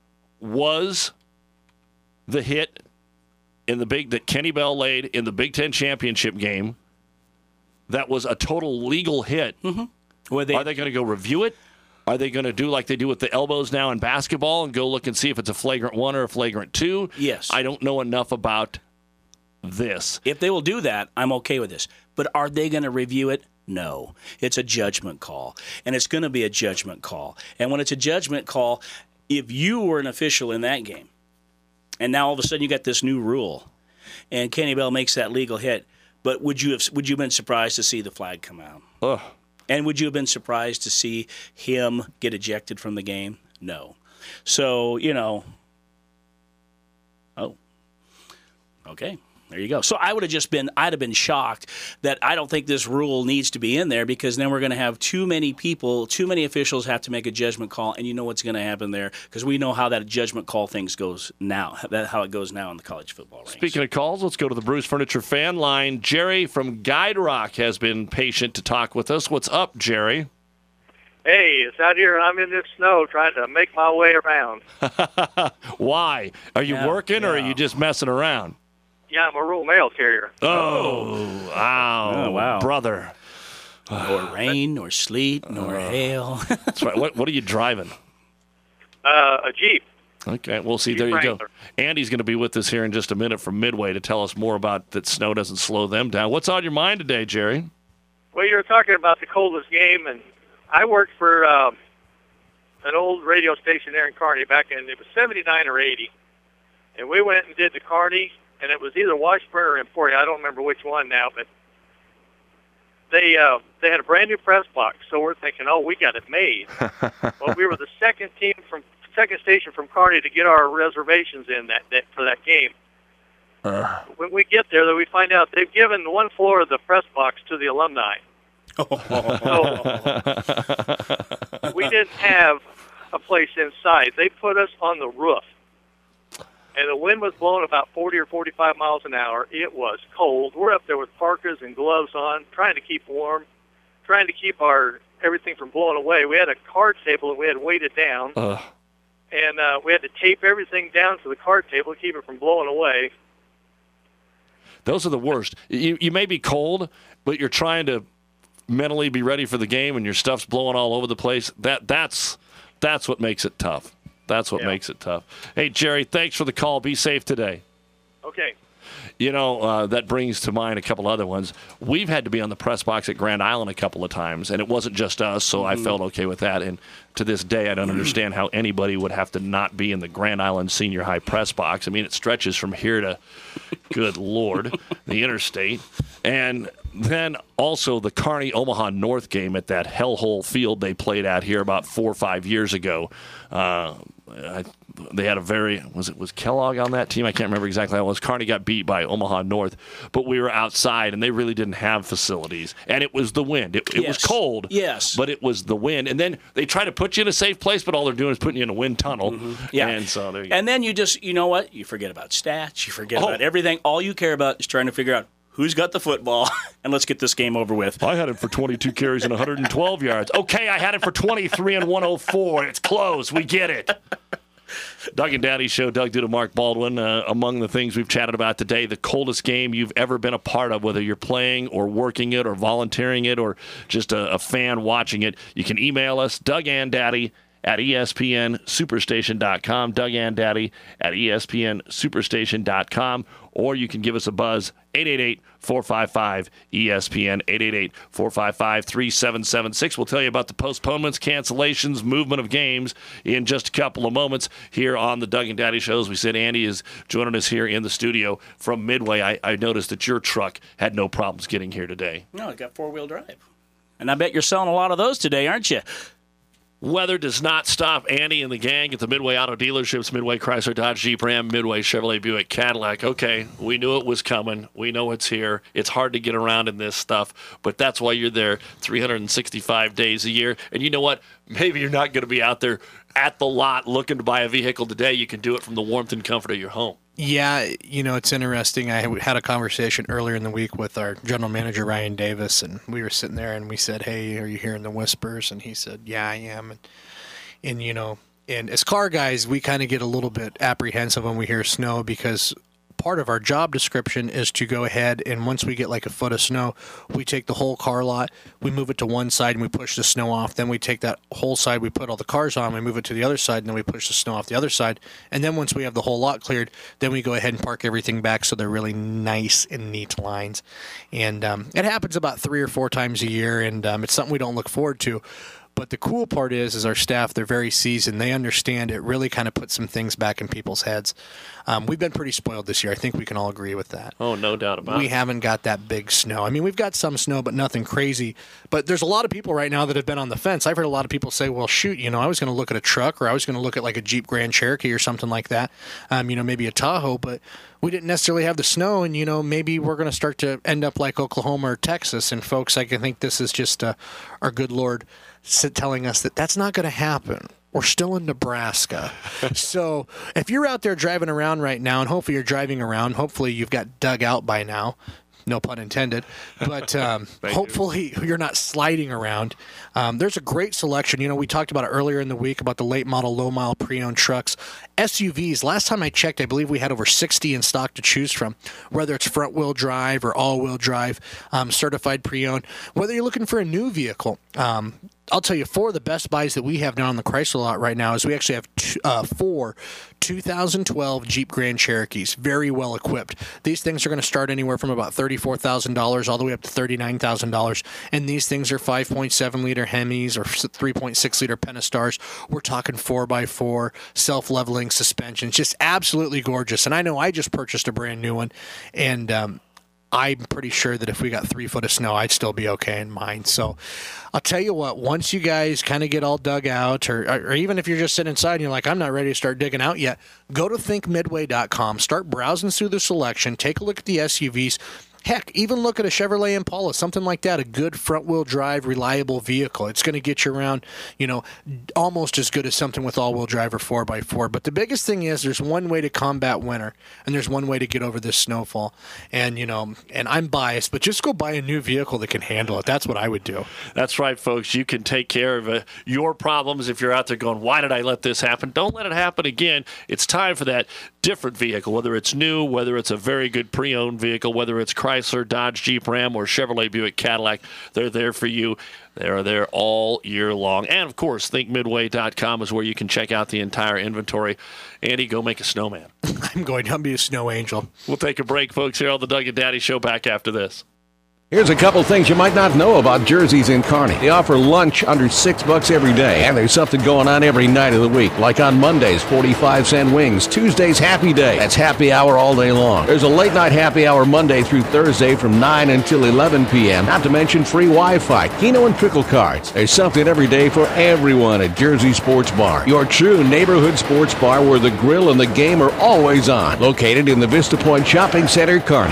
was the hit that Kenny Bell laid in the Big Ten championship game that was a total legal hit? Mm-hmm. Are they going to go review it? Are they going to do like they do with the elbows now in basketball and go look and see if it's a flagrant 1 or a flagrant 2? Yes. I don't know enough about this. If they will do that, I'm okay with this. But are they going to review it? No. It's a judgment call, and it's going to be a judgment call. And when it's a judgment call, if you were an official in that game, and now all of a sudden you got this new rule, and Kenny Bell makes that legal hit, but would you have been surprised to see the flag come out? Ugh. And would you have been surprised to see him get ejected from the game? No. So, okay. There you go. So I'd have been shocked that I don't think this rule needs to be in there, because then we're going to have too many officials have to make a judgment call, and you know what's going to happen there, because we know how that judgment call things goes now, how it goes now in the college football ranks. Speaking of calls, let's go to the Bruce Furniture fan line. Jerry from Guide Rock has been patient to talk with us. What's up, Jerry? Hey, it's out here. I'm in this snow trying to make my way around. Why? Are you working or are you just messing around? Yeah, I'm a rural mail carrier. Oh, wow. Brother. Nor rain, nor sleet, nor hail. That's right. What are you driving? A Jeep. Okay, we'll see. Jeep There you Wrangler. go. Andy's going to be with us here in just a minute from Midway to tell us more about that snow doesn't slow them down. What's on your mind today, Jerry? Well, you were talking about the coldest game, and I worked for an old radio station there in Kearney back in, it was 79 or 80, and we went and did the Kearney, and it was either Washburn or Emporia. I don't remember which one now, but they had a brand new press box, so we're thinking, oh, we got it made. Well, we were the second station from Kearney to get our reservations in that for that game. When we get there, we find out they've given one floor of the press box to the alumni. So we didn't have a place inside. They put us on the roof. And the wind was blowing about 40 or 45 miles an hour. It was cold. We're up there with parkas and gloves on, trying to keep warm, trying to keep everything from blowing away. We had a card table and we had to weight it down. And we had to tape everything down to the card table to keep it from blowing away. Those are the worst. You may be cold, but you're trying to mentally be ready for the game, and your stuff's blowing all over the place. That's what makes it tough. That's what makes it tough. Hey, Jerry, thanks for the call. Be safe today. Okay. That brings to mind a couple other ones. We've had to be on the press box at Grand Island a couple of times, and it wasn't just us, so I felt okay with that. And to this day, I don't understand how anybody would have to not be in the Grand Island Senior High press box. I mean, it stretches from here to, good Lord, the interstate. And then also the Kearney Omaha North game at that hellhole field they played at here about 4 or 5 years ago. They had was Kellogg on that team? I can't remember exactly how it was. Kearney got beat by Omaha North, but we were outside, and they really didn't have facilities. And it was the wind. It was cold, yes, but it was the wind. And then they try to put you in a safe place, but all they're doing is putting you in a wind tunnel. Yeah. And so there you go. And then you just, you know what? You forget about stats. You forget about everything. All you care about is trying to figure out who's got the football, and let's get this game over with. I had it for 22 carries and 112 yards. Okay, I had it for 23 and 104. It's close. We get it. Doug and Daddy Show, Doug Duda, Mark Baldwin. Among the things we've chatted about today, the coldest game you've ever been a part of, whether you're playing or working it or volunteering it or just a fan watching it. You can email us, DougAndDaddy at ESPNSuperstation.com, DougAndDaddy at ESPNSuperstation.com, or you can give us a buzz, 888-455-ESPN, 888-455-3776. We'll tell you about the postponements, cancellations, movement of games in just a couple of moments here on the Doug and Daddy Show. As we said, Andy is joining us here in the studio from Midway. I noticed that your truck had no problems getting here today. No, it got four-wheel drive. And I bet you're selling a lot of those today, aren't you? Weather does not stop Andy and the gang at the Midway Auto Dealerships, Midway Chrysler, Dodge, Jeep, Ram, Midway, Chevrolet, Buick, Cadillac. Okay, we knew it was coming. We know it's here. It's hard to get around in this stuff, but that's why you're there 365 days a year. And you know what? Maybe you're not going to be out there at the lot looking to buy a vehicle today. You can do it from the warmth and comfort of your home. Yeah, it's interesting. I had a conversation earlier in the week with our general manager, Ryan Davis, and we were sitting there and we said, hey, are you hearing the whispers? And he said, yeah, I am. And as car guys, we kind of get a little bit apprehensive when we hear snow because part of our job description is to go ahead and once we get like a foot of snow, we take the whole car lot, we move it to one side and we push the snow off. Then we take that whole side, we put all the cars on, we move it to the other side, and then we push the snow off the other side. And then once we have the whole lot cleared, then we go ahead and park everything back so they're really nice and neat lines. And it happens about 3 or 4 times a year, and it's something we don't look forward to. But the cool part is our staff, they're very seasoned. They understand it really kind of puts some things back in people's heads. We've been pretty spoiled this year. I think we can all agree with that. Oh, no doubt about it. We haven't got that big snow. I mean, we've got some snow, but nothing crazy. But there's a lot of people right now that have been on the fence. I've heard a lot of people say, well, shoot, I was going to look at a truck or I was going to look at like a Jeep Grand Cherokee or something like that, maybe a Tahoe, but we didn't necessarily have the snow, and, maybe we're going to start to end up like Oklahoma or Texas. And, folks, I think this is just our good Lord telling us that that's not going to happen. We're still in Nebraska. So if you're out there driving around right now, and hopefully you're driving around, hopefully you've got dug out by now. No pun intended. But hopefully you're not sliding around. There's a great selection. We talked about it earlier in the week about the late model, low mile pre-owned trucks. SUVs, last time I checked, I believe we had over 60 in stock to choose from, whether it's front wheel drive or all wheel drive, certified pre-owned. Whether you're looking for a new vehicle, I'll tell you, 4 of the best buys that we have down on the Chrysler lot right now is we actually have 4 2012 Jeep Grand Cherokees, very well equipped. These things are going to start anywhere from about $34,000 all the way up to $39,000. And these things are 5.7-liter Hemis or 3.6-liter Pentastars. We're talking 4x4, self-leveling suspensions, just absolutely gorgeous. And I know I just purchased a brand new one, and I'm pretty sure that if we got 3 foot of snow, I'd still be okay in mine. So I'll tell you what, once you guys kind of get all dug out, or even if you're just sitting inside and you're like, I'm not ready to start digging out yet, go to thinkmidway.com, start browsing through the selection, take a look at the SUVs. Heck, even look at a Chevrolet Impala, something like that, a good front-wheel drive, reliable vehicle. It's going to get you around, almost as good as something with all-wheel drive or 4x4. But the biggest thing is there's one way to combat winter, and there's one way to get over this snowfall. And, and I'm biased, but just go buy a new vehicle that can handle it. That's what I would do. That's right, folks. You can take care of your problems if you're out there going, why did I let this happen? Don't let it happen again. It's time for that different vehicle, whether it's new, whether it's a very good pre-owned vehicle, whether it's Chrysler, Dodge, Jeep, Ram, or Chevrolet, Buick, Cadillac, they're there for you. They're there all year long. And, of course, thinkmidway.com is where you can check out the entire inventory. Andy, go make a snowman. I'm going to be a snow angel. We'll take a break, folks, here on the Doug and Daddy Show. Back after this. Here's a couple things you might not know about Jersey's in Kearney. They offer lunch under $6 every day, and there's something going on every night of the week. Like on Mondays, 45-cent wings. Tuesdays, happy day. That's happy hour all day long. There's a late night happy hour Monday through Thursday from 9 until 11 p.m. Not to mention free Wi-Fi, Keno and Pickle cards. There's something every day for everyone at Jersey Sports Bar. Your true neighborhood sports bar where the grill and the game are always on. Located in the Vista Point Shopping Center, Kearney.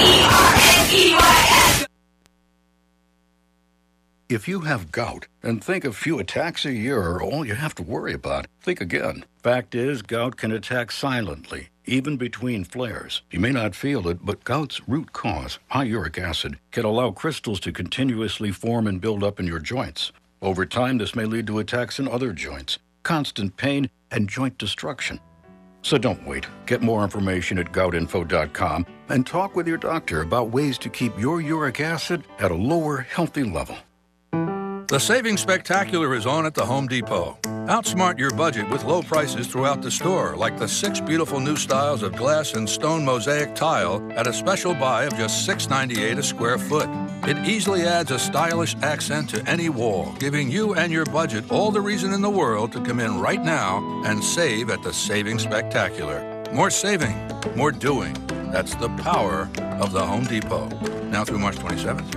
If you have gout and think a few attacks a year are all you have to worry about, think again. Fact is, gout can attack silently, even between flares. You may not feel it, but gout's root cause, high uric acid, can allow crystals to continuously form and build up in your joints. Over time, this may lead to attacks in other joints, constant pain, and joint destruction. So don't wait. Get more information at goutinfo.com and talk with your doctor about ways to keep your uric acid at a lower, healthy level. The Savings Spectacular is on at the Home Depot. Outsmart your budget with low prices throughout the store, like the 6 beautiful new styles of glass and stone mosaic tile at a special buy of just $6.98 a square foot. It easily adds a stylish accent to any wall, giving you and your budget all the reason in the world to come in right now and save at the Savings Spectacular. More saving, more doing. That's the power of the Home Depot. Now through March 27th.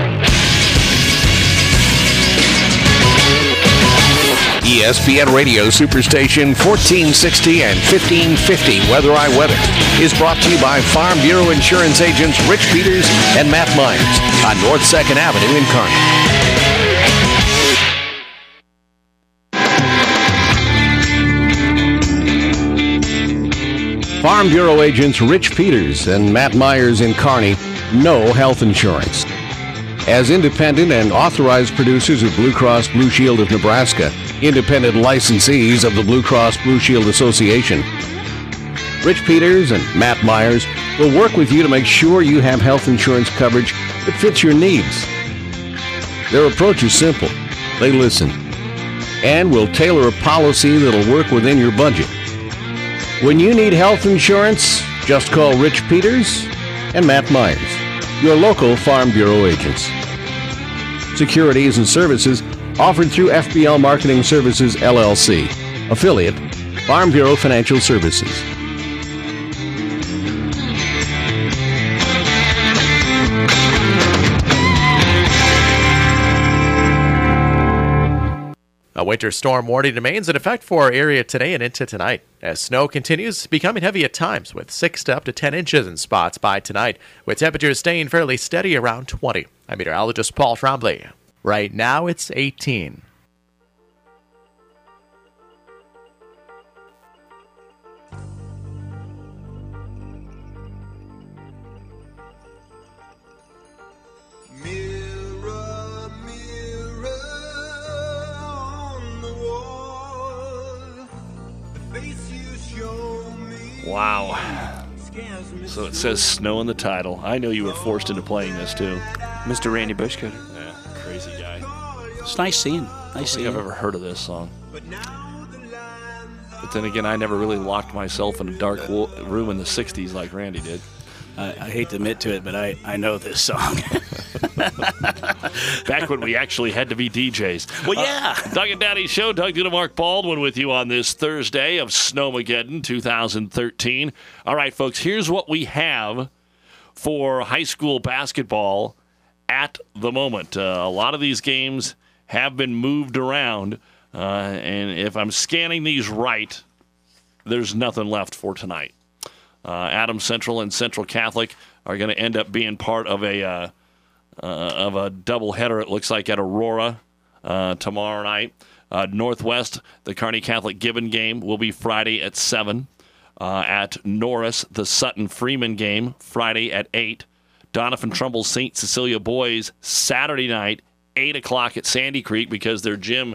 ESPN Radio Superstation 1460 and 1550 Weather I Weather is brought to you by Farm Bureau Insurance agents Rich Peters and Matt Myers on North 2nd Avenue in Kearney. Farm Bureau agents Rich Peters and Matt Myers in Kearney know health insurance. As independent and authorized producers of Blue Cross Blue Shield of Nebraska, independent licensees of the Blue Cross Blue Shield Association, Rich Peters and Matt Myers will work with you to make sure you have health insurance coverage that fits your needs. Their approach is simple. They listen and will tailor a policy that'll work within your budget. When you need health insurance, just call Rich Peters and Matt Myers, your local Farm Bureau agents. Securities and services offered through FBL Marketing Services, LLC, affiliate, Farm Bureau Financial Services. A winter storm warning remains in effect for our area today and into tonight, as snow continues becoming heavy at times, with 6 to up to 10 inches in spots by tonight, with temperatures staying fairly steady around 20. I'm meteorologist Paul Trombley. Right now it's 18. Wow. So it says snow in the title. I know you were forced into playing this too. Mr. Randy Bushcutter. Yeah, crazy guy. It's nice seeing. I don't think I've ever heard of this song. But then again, I never really locked myself in a dark room in the 60s like Randy did. I hate to admit to it, but I know this song. Back when we actually had to be DJs. Well, yeah. Doug and Daddy Show. Doug Duda, Mark Baldwin with you on this Thursday of Snowmageddon 2013. All right, folks, here's what we have for high school basketball at the moment. A lot of these games have been moved around, and if I'm scanning these right, there's nothing left for tonight. Adams Central and Central Catholic are going to end up being part of a doubleheader, it looks like, at Aurora tomorrow night. Northwest, the Kearney Catholic Gibbon game will be Friday at 7. At Norris, the Sutton Freeman game, Friday at 8. Doniphan Trumbull St. Cecilia boys, Saturday night, 8 o'clock at Sandy Creek, because their gym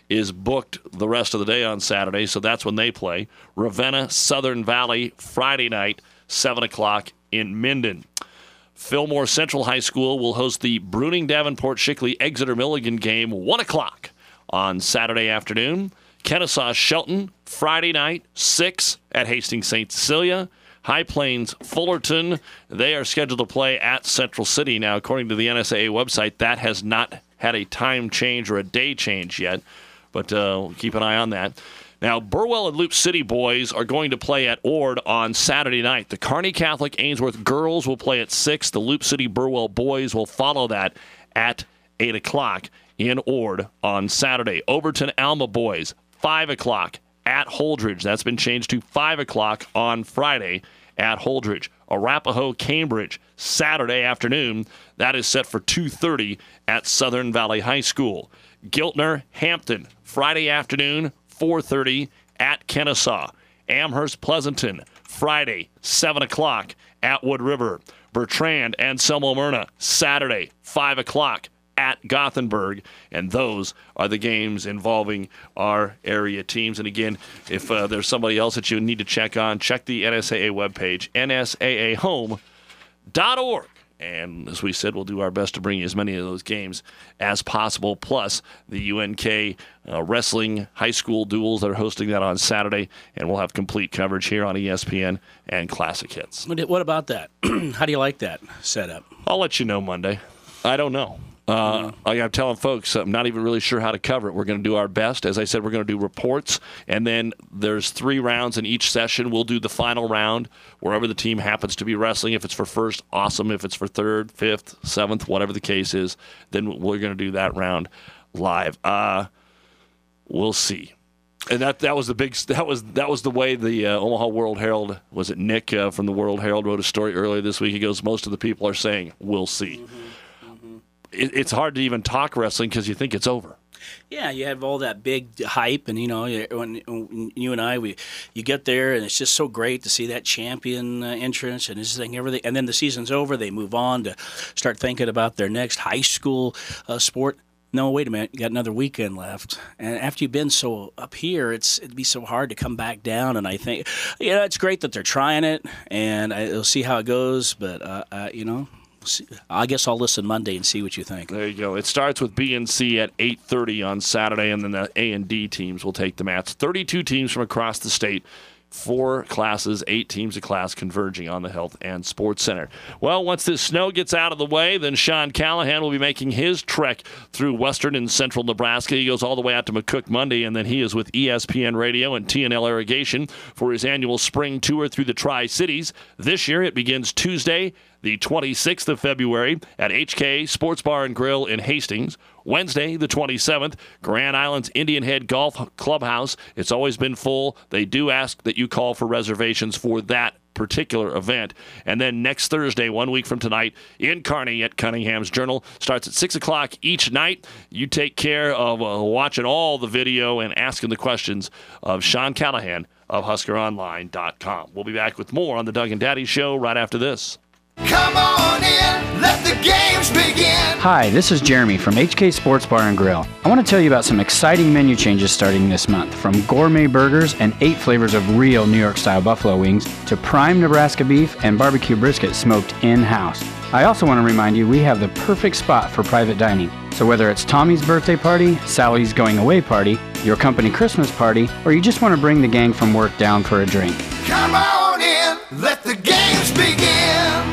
is booked the rest of the day on Saturday, so that's when they play. Ravenna, Southern Valley, Friday night, 7 o'clock in Minden. Fillmore Central High School will host the Bruning Davenport Shickley Exeter Milligan game, 1 o'clock on Saturday afternoon. Kennesaw Shelton, Friday night, 6 at Hastings St. Cecilia. High Plains Fullerton, they are scheduled to play at Central City. Now, according to the NSAA website, that has not had a time change or a day change yet, but keep an eye on that. Now, Burwell and Loop City boys are going to play at Ord on Saturday night. The Kearney Catholic Ainsworth girls will play at 6. The Loop City Burwell boys will follow that at 8 o'clock in Ord on Saturday. Overton Alma boys, 5 o'clock at Holdridge. That's been changed to 5 o'clock on Friday at Holdridge. Arapahoe Cambridge, Saturday afternoon. That is set for 2:30 at Southern Valley High School. Giltner Hampton, Friday afternoon, 4:30 at Kennesaw. Amherst Pleasanton, Friday, 7 o'clock at Wood River. Bertrand and Selma Myrna, Saturday, 5 o'clock at Gothenburg. And those are the games involving our area teams. And again, if there's somebody else that you need to check on, check the NSAA webpage, nsaahome.org. And as we said, we'll do our best to bring you as many of those games as possible, plus the UNK wrestling high school duels that are hosting that on Saturday. And we'll have complete coverage here on ESPN and Classic Hits. What about that? How do you like that setup? I'll let you know Monday. I don't know. I'm telling folks, I'm not even really sure how to cover it. We're going to do our best. As I said, we're going to do reports, and then there's 3 rounds in each session. We'll do the final round wherever the team happens to be wrestling. If it's for first, awesome. If it's for third, fifth, seventh, whatever the case is, then we're going to do that round live. We'll see. And that was the big that was the way the Omaha World Herald, was it Nick from the World Herald, wrote a story earlier this week. He goes, most of the people are saying we'll see. It's hard to even talk wrestling because you think it's over. Yeah, you have all that big hype, and when you and I, you get there, and it's just so great to see that champion entrance and this thing, everything, and then the season's over. They move on to start thinking about their next high school sport. No, wait a minute, you got another weekend left, and after you've been so up here, it'd be so hard to come back down. And I think, it's great that they're trying it, and we'll see how it goes, but I guess I'll listen Monday and see what you think. There you go. It starts with B and C at 8:30 on Saturday, and then the A and D teams will take the mats. 32 teams from across the state, 4 classes, 8 teams a class converging on the Health and Sports Center. Well, once this snow gets out of the way, then Sean Callahan will be making his trek through western and central Nebraska. He goes all the way out to McCook Monday, and then he is with ESPN Radio and TNL Irrigation for his annual spring tour through the Tri-Cities. This year it begins Tuesday, the 26th of February at HK Sports Bar and Grill in Hastings. Wednesday, the 27th, Grand Island's Indian Head Golf Clubhouse. It's always been full. They do ask that you call for reservations for that particular event. And then next Thursday, 1 week from tonight, in Kearney at Cunningham's Journal. Starts at 6 o'clock each night. You take care of watching all the video and asking the questions of Sean Callahan of HuskerOnline.com. We'll be back with more on the Doug and Daddy Show right after this. Come on in, let the games begin. Hi, this is Jeremy from HK Sports Bar and Grill. I want to tell you about some exciting menu changes starting this month, from gourmet burgers and 8 flavors of real New York-style buffalo wings to prime Nebraska beef and barbecue brisket smoked in-house. I also want to remind you we have the perfect spot for private dining. So whether it's Tommy's birthday party, Sally's going away party, your company Christmas party, or you just want to bring the gang from work down for a drink. Come on in, let the games begin.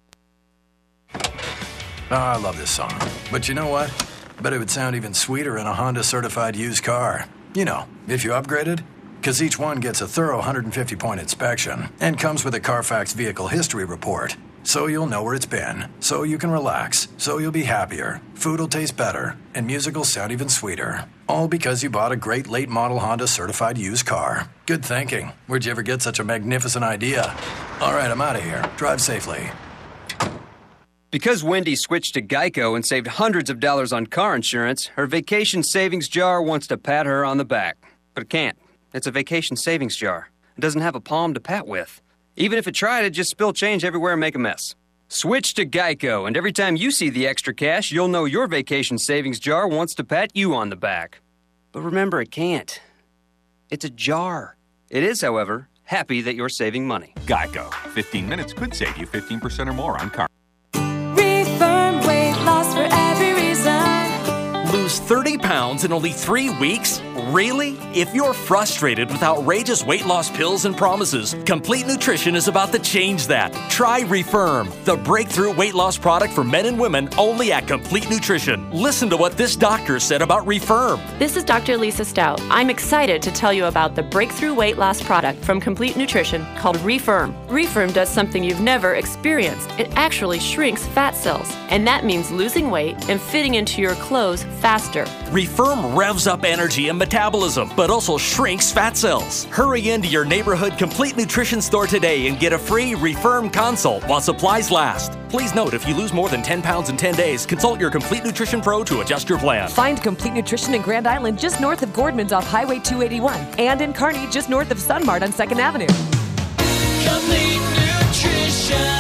Oh, I love this song. But you know what? Bet it would sound even sweeter in a Honda certified used car. You know, if you upgraded. Because each one gets a thorough 150-point inspection and comes with a Carfax vehicle history report. So you'll know where it's been. So you can relax. So you'll be happier. Food will taste better. And music will sound even sweeter. All because you bought a great late model Honda certified used car. Good thinking. Where'd you ever get such a magnificent idea? All right, I'm out of here. Drive safely. Because Wendy switched to Geico and saved hundreds of dollars on car insurance, her vacation savings jar wants to pat her on the back. But it can't. It's a vacation savings jar. It doesn't have a palm to pat with. Even if it tried, it'd just spill change everywhere and make a mess. Switch to Geico, and every time you see the extra cash, you'll know your vacation savings jar wants to pat you on the back. But remember, it can't. It's a jar. It is, however, happy that you're saving money. Geico. 15 minutes could save you 15% or more on car. Refirm weight loss for every reason. Lose 30 pounds in only 3 weeks? Really? If you're frustrated with outrageous weight loss pills and promises, Complete Nutrition is about to change that. Try Refirm, the breakthrough weight loss product for men and women only at Complete Nutrition. Listen to what this doctor said about Refirm. This is Dr. Lisa Stout. I'm excited to tell you about the breakthrough weight loss product from Complete Nutrition called Refirm. Refirm does something you've never experienced. It actually shrinks fat cells, and that means losing weight and fitting into your clothes faster. Refirm revs up energy and metabolism, but also shrinks fat cells. Hurry into your neighborhood Complete Nutrition store today and get a free Refirm consult while supplies last. Please note, if you lose more than 10 pounds in 10 days, consult your Complete Nutrition Pro to adjust your plan. Find Complete Nutrition in Grand Island just north of Gordman's off Highway 281 and in Kearney just north of Sunmart on 2nd Avenue. Complete Nutrition.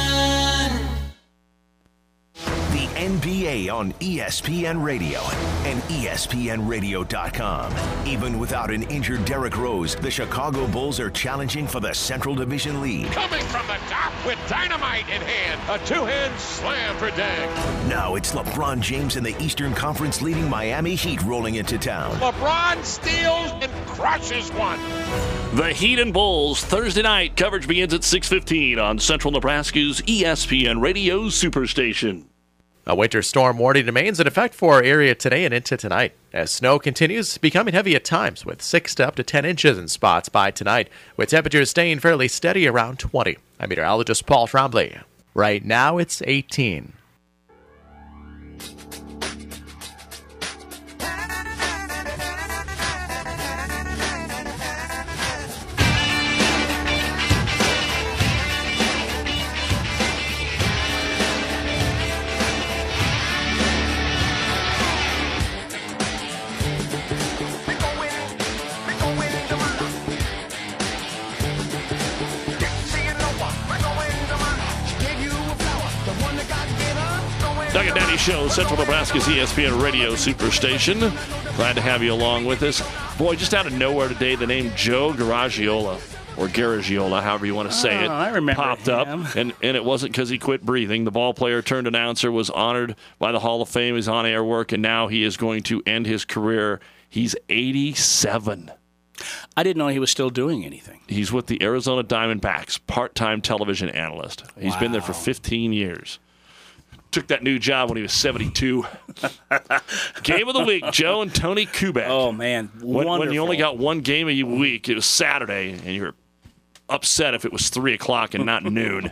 The NBA on ESPN Radio and ESPNRadio.com. Even without an injured Derrick Rose, the Chicago Bulls are challenging for the Central Division lead. Coming from the top with dynamite in hand. A two-hand slam for Deng. Now it's LeBron James and the Eastern Conference leading Miami Heat rolling into town. LeBron steals and crushes one. The Heat and Bulls, Thursday night. Coverage begins at 6:15 on Central Nebraska's ESPN Radio Superstation. A winter storm warning remains in effect for our area today and into tonight, as snow continues becoming heavy at times, with 6 to up to 10 inches in spots by tonight, with temperatures staying fairly steady around 20. I'm meteorologist Paul Trombley. Right now it's 18. Doug and Daddy Show, Central Nebraska's ESPN Radio Superstation. Glad to have you along with us. Boy, just out of nowhere today, the name Joe Garagiola, or Garagiola, however you want to say it, I remember popped him. up. And it wasn't because he quit breathing. The ball player turned announcer, was honored by the Hall of Fame, his on-air work, and now he is going to end his career. He's 87. I didn't know he was still doing anything. He's with the Arizona Diamondbacks, part-time television analyst. He's been there for 15 years. Took that new job when he was 72. Game of the week, Joe and Tony Kubek. Oh, man. When you only got one game a week, it was Saturday, and you're upset if it was 3 o'clock and not noon.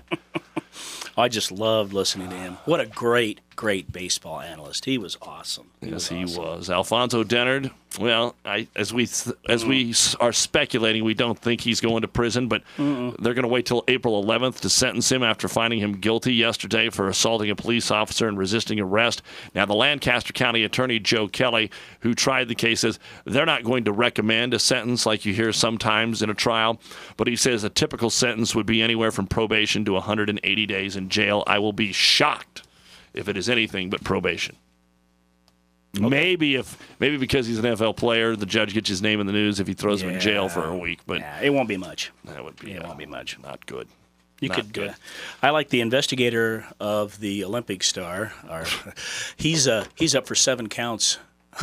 I just loved listening to him. What a great baseball analyst. He was awesome. He was. Alfonso Dennard, well, as we are speculating, we don't think he's going to prison, but they're going to wait till April 11th to sentence him after finding him guilty yesterday for assaulting a police officer and resisting arrest. Now, the Lancaster County Attorney Joe Kelly, who tried the case, says they're not going to recommend a sentence like you hear sometimes in a trial, but he says a typical sentence would be anywhere from probation to 180 days in jail. I will be shocked if it is anything but probation. Okay. Maybe because he's an NFL player, the judge gets his name in the news if he throws him in jail for a week. But it won't be much. That would be. It won't be much. Not good. Good. I like the investigator of the Olympic star. He's up for 7 counts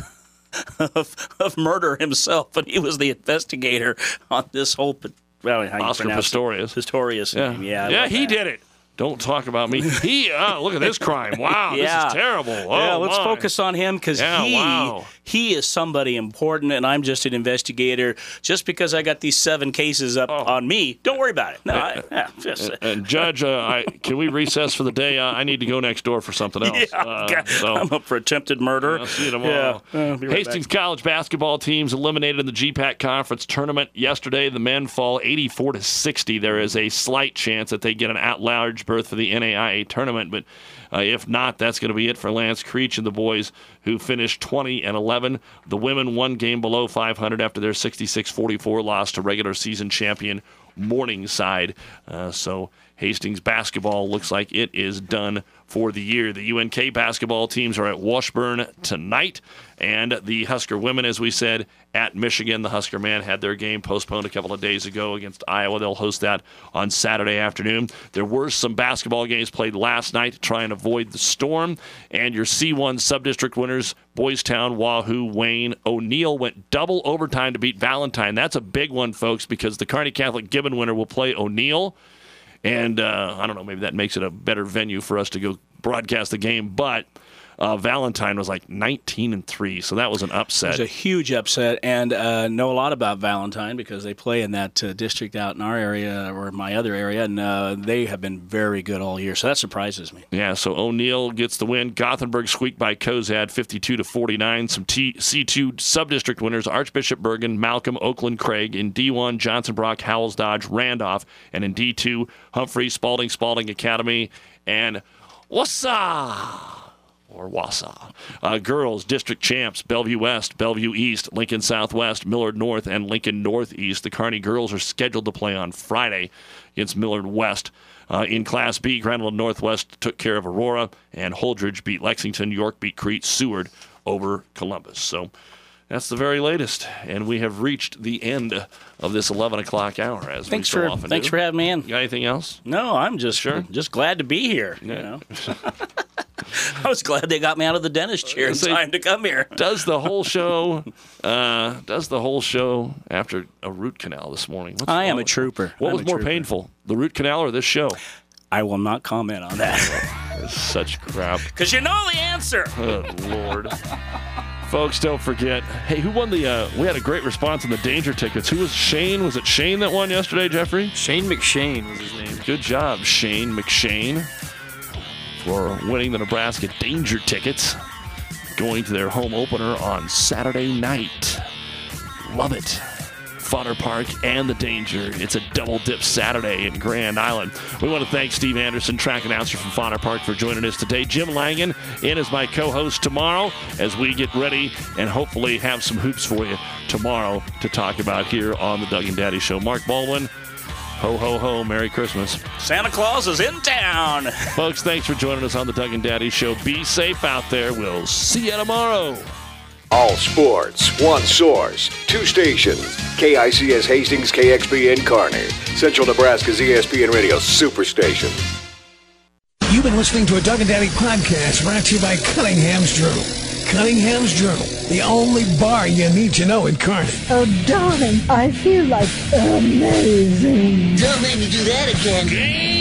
of murder himself, but he was the investigator on this whole. Well, how Oscar Pistorius. Pistorius name. Yeah, he did it. Don't talk about me. Look at this crime. Wow, this is terrible. Let's focus on him because he is somebody important, and I'm just an investigator. Just because I got these 7 cases up on me, don't worry about it. No, and Judge, can we recess for the day? I need to go next door for something else. I'm up for attempted murder. I'll see you tomorrow. Hastings College basketball teams eliminated in the GPAC Conference tournament yesterday. The men fall 84-60. There is a slight chance that they get an at-large berth for the NAIA tournament, but if not, that's going to be it for Lance Creech and the boys, who finished 20-11. The women 1 game below 500 after their 66-44 loss to regular season champion Morningside. So Hastings basketball looks like it is done for the year. The UNK basketball teams are at Washburn tonight, and the Husker women, as we said, at Michigan. The Husker men had their game postponed a couple of days ago against Iowa. They'll host that on Saturday afternoon. There were some basketball games played last night to try and avoid the storm, and your C1 sub-district winners, Boys Town, Wahoo, Wayne, O'Neill went double overtime to beat Valentine. That's a big one, folks, because the Kearney Catholic Gibbon winner will play O'Neill. And I don't know, maybe that makes it a better venue for us to go broadcast the game. But Valentine was like 19-3, so that was an upset. It was a huge upset, and know a lot about Valentine because they play in that district out in our area or my other area, and they have been very good all year. So that surprises me. Yeah, so O'Neill gets the win. Gothenburg squeaked by Cozad 52-49. Some C2 sub-district winners, Archbishop Bergen, Malcolm, Oakland, Craig. In D1, Johnson Brock, Howells Dodge, Randolph. And in D2, Humphrey, Spalding Academy, and Wausau. Or Wausau. Girls, district champs, Bellevue West, Bellevue East, Lincoln Southwest, Millard North, and Lincoln Northeast. The Kearney girls are scheduled to play on Friday against Millard West. In Class B, Granville Northwest took care of Aurora, and Holdridge beat Lexington. York beat Crete. Seward over Columbus. So that's the very latest, and we have reached the end of this 11 o'clock hour, as we so often do. Thanks for having me in. You got anything else? No, I'm just glad to be here. Yeah. You know? I was glad they got me out of the dentist chair in time to come here. Does the whole show after a root canal this morning? I am a trooper. What was more painful, the root canal or this show? I will not comment on that. Such crap. Because you know the answer. Oh, Lord. Folks, don't forget. Hey, who won the... we had a great response on the Danger tickets. Who was Shane? Was it Shane that won yesterday, Jeffrey? Shane McShane was his name. Good job, Shane McShane, for winning the Nebraska Danger tickets, going to their home opener on Saturday night. Love it. Fodder Park and the Danger. It's a double dip Saturday in Grand Island. We want to thank Steve Anderson, track announcer from Fodder Park, for joining us today. Jim Langen in as my co-host tomorrow as we get ready and hopefully have some hoops for you tomorrow to talk about here on the Doug and Daddy Show. Mark Baldwin, ho, ho, ho, Merry Christmas. Santa Claus is in town. Folks, thanks for joining us on the Doug and Daddy Show. Be safe out there. We'll see you tomorrow. All sports, one source, two stations. KICS Hastings, KXPN Kearney. Central Nebraska's ESPN Radio Superstation. You've been listening to a Doug and Daddy podcast brought to you by Cunningham's Journal. Cunningham's Journal, the only bar you need to know in Kearney. Oh, darling, I feel like amazing. Don't make me do that again.